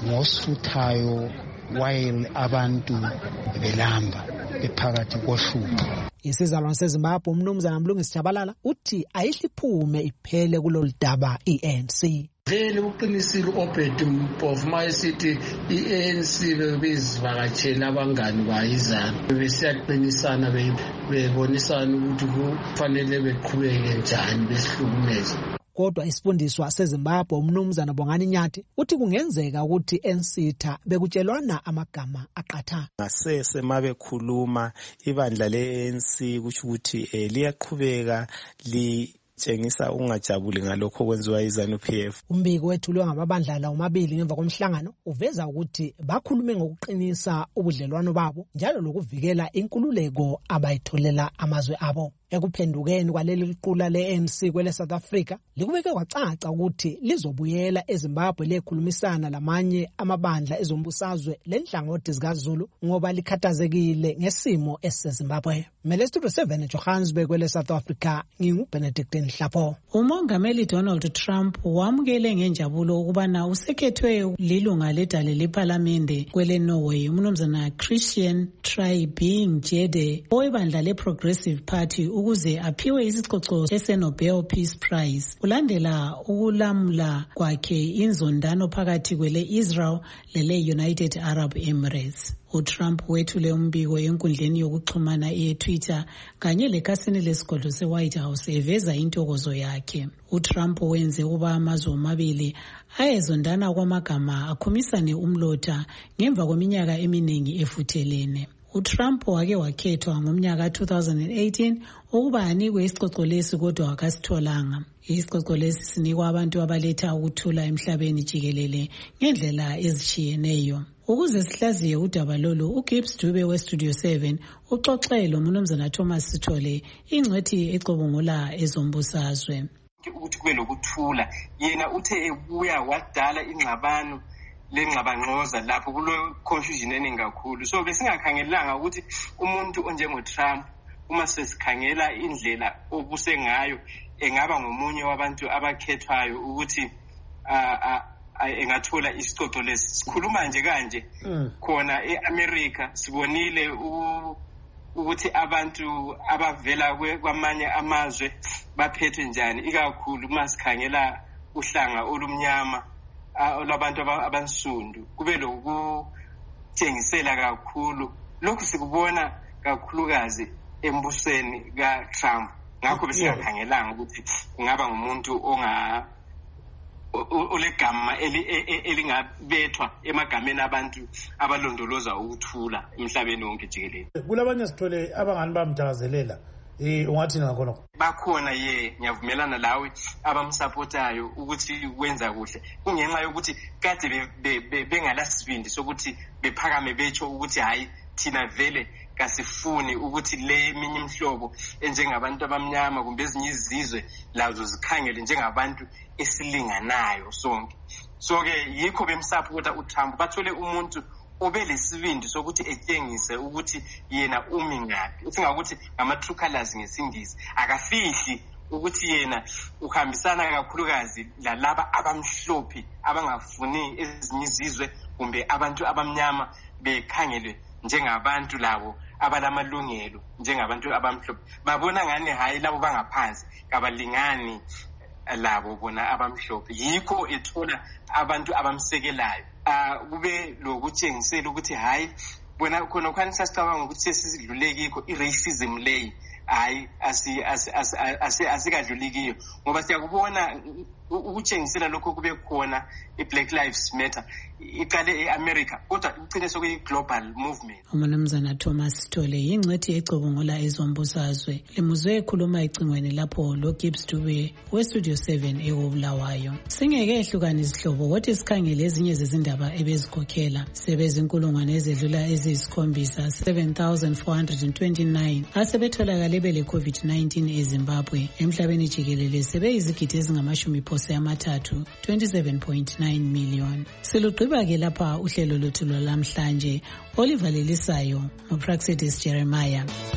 Speaker 12: ngosuthayo while abantu belamba bephakathi kohlupho.
Speaker 10: Isizalwane seZimbabwe umnumzana Mlungisi Jabalala uthi ayihliphume iphele kulolu daba i-A N C.
Speaker 13: Vele uqinisile uObed Mpofu mayisithi i-A N C bezivakatshela abangani bayizana besiyaqinisana bebonisana ukuthi kufanele beqhubeke njani besihlukumeza.
Speaker 10: Kodwa isifundiswa seZimbabwe umnumzana Bongani Nyathi uthi kungenzeka ukuthi ensitha bekutshelwana amagama aqatha.
Speaker 25: Ngasese mabekhuluma ibandla le-A N C kusho ukuthi eh, liyaqhubeka li tshengisa ungajabuli ngalokho kwenziwa iZANU P F.
Speaker 10: Umbiko wethulwe ngamabandla omabili ngemva komhlangano uveza ukuthi bakhulume ngokuqinisa ubudlelwano babo njalo lokuvikela inkululeko abayitholela amazwe abo. Ekuphendukeni kwaleli liqula le-A N C kwele South Africa likubeke kwacaca ukuthi lizobuyela eZimbabwe lekhulumisana lamanye amabandla ezombusazwe lenhlangothi zikaZulu ngoba likhathazekile ngesimo esiseZimbabwe. Studio seven Johannesburg kwele South Africa, nginguBenedict Nhlapho.
Speaker 4: Umongameli Donald Trump wamukele ngenjabulo ukubana usekhethwe lilunga ledale lePhalamende kwele Norway umnumzana Christian Tybring-Gjedde owebandla leProgressive Party ukuze aphiwe isicoco seNobel Peace Prize kulandela ukulamula kwakhe inzondano phakathi kwele Israel lele United Arab Emirates. uTrump wethule umbiko enkundleni yokuxhumana eTwitter kanye lekhasini lesigodlo seWhite House eveza intokozo yakhe. uTrump wenze ukuba amazwe amabili ayezondana kwamagama akhumisane umlotha ngemva kweminyaka eminingi efuthelene. uTrump wake wakhethwa ngomnyaka two thousand eighteen ukuba anikwe isicoco lesi kodwa akasitholanga. Isicoco lesi sinikwa abantu abaletha ukuthula emhlabeni jikelele ngendlela ezitshiyeneyo. Ukuze sihlaziye udaba lolu, uGibbs Dube weStudio seven uxoxele umnumzana Thomas Sithole ingcwethi ecobongola ezombusazwe.
Speaker 26: Ukuthi kube lokuthula, yena uthe ebuya wadala ingxabano lengxabangxoza lapho kulo confusion eningi kakhulu. So besingakhangelanga ukuthi umuntu onjengo Trump uma sesikhangela indlela obuse ngayo engaba ngomunye wabantu abakhethwayo ukuthi engathola isicoco lesi. Sikhuluma nje kanje khona eAmerica sibonile ukuthi abantu abavela kwamanye amazwe baphethwe njani, ikakhulu masikhangela uhlanga olumnyama olabantu abansundu. Kube lokuthengisela kakhulu lokhu sikubona kakhulukazi embusweni kaTrump. Ngakho besingakhangelanga ukuthi kungaba ngumuntu onga olegama elingabethwa emagameni abantu abalondoloza ukuthula emhlabeni wonke jikelele.
Speaker 1: Kulabanye sithole abangani bamthakazelela eh ungathi ngakhona
Speaker 26: bakhona ye ngiyavumelana lawe abamsupportayo ukuthi wenza kuhle kungenxa yokuthi kade bengalasibindi sokuthi bephakame becho ukuthi hayi thina vele kasifuni ukuthi le eminye imhlobo enjengabantu abamnyama kumbe ezinye izizwe lazo zikhangele njengabantu esilinganayo sonke. So ke yikho bemsupporta uTrump bathole umuntu obelesibindi sokuthi etshengise ukuthi yena umi ngaphi. Singakuthi ngama true colors ngesingisi akafihli ukuthi yena uhambisana kakhulukazi lalaba abamhlophe abangafuni ezinye izizwe kumbe abantu abamnyama bekhangelwe njengabantu labo abalamalungelo njengabantu abamhlophe babona ngani hayi labo bangaphansi kabalingani labo bona abamhlophe yikho ethola abantu abamsekelayo uh, kube lokutshengisela ukuthi hayi bona khona kwanisa sicabanga ukuthi sesidlulekiko i-racism leyi hayi asikadlulikiyo ngoba siyakubona ukutshengisela lokho kube khona i-Black Lives Matter iqale e-America kodwa ugcine sokuyi-global movement.
Speaker 4: Umnumzana Thomas Tole yingcwethi ecubungula ezombusazwe limuzwe ekhuluma ecingweni lapho lo Gibbs Dube we-Studio seven eKobulawayo. Singeke ehlukane izihlobo kodwa sikhangele ezinye zezindaba ebezikhokhela sebezinkulungwane ezedlula eziyisikhombisa seven thousand four hundred twenty-nine asebetholakale bele COVID nineteen eZimbabwe emhlabeni jikelele sebeyizigidi ezingamashumi phose amathathu twenty-seven point nine million. Selugqiba ke lapha uhlelo lwethu lwalamhlanje Oliver Lelisayo uPraxedis Jeremiah.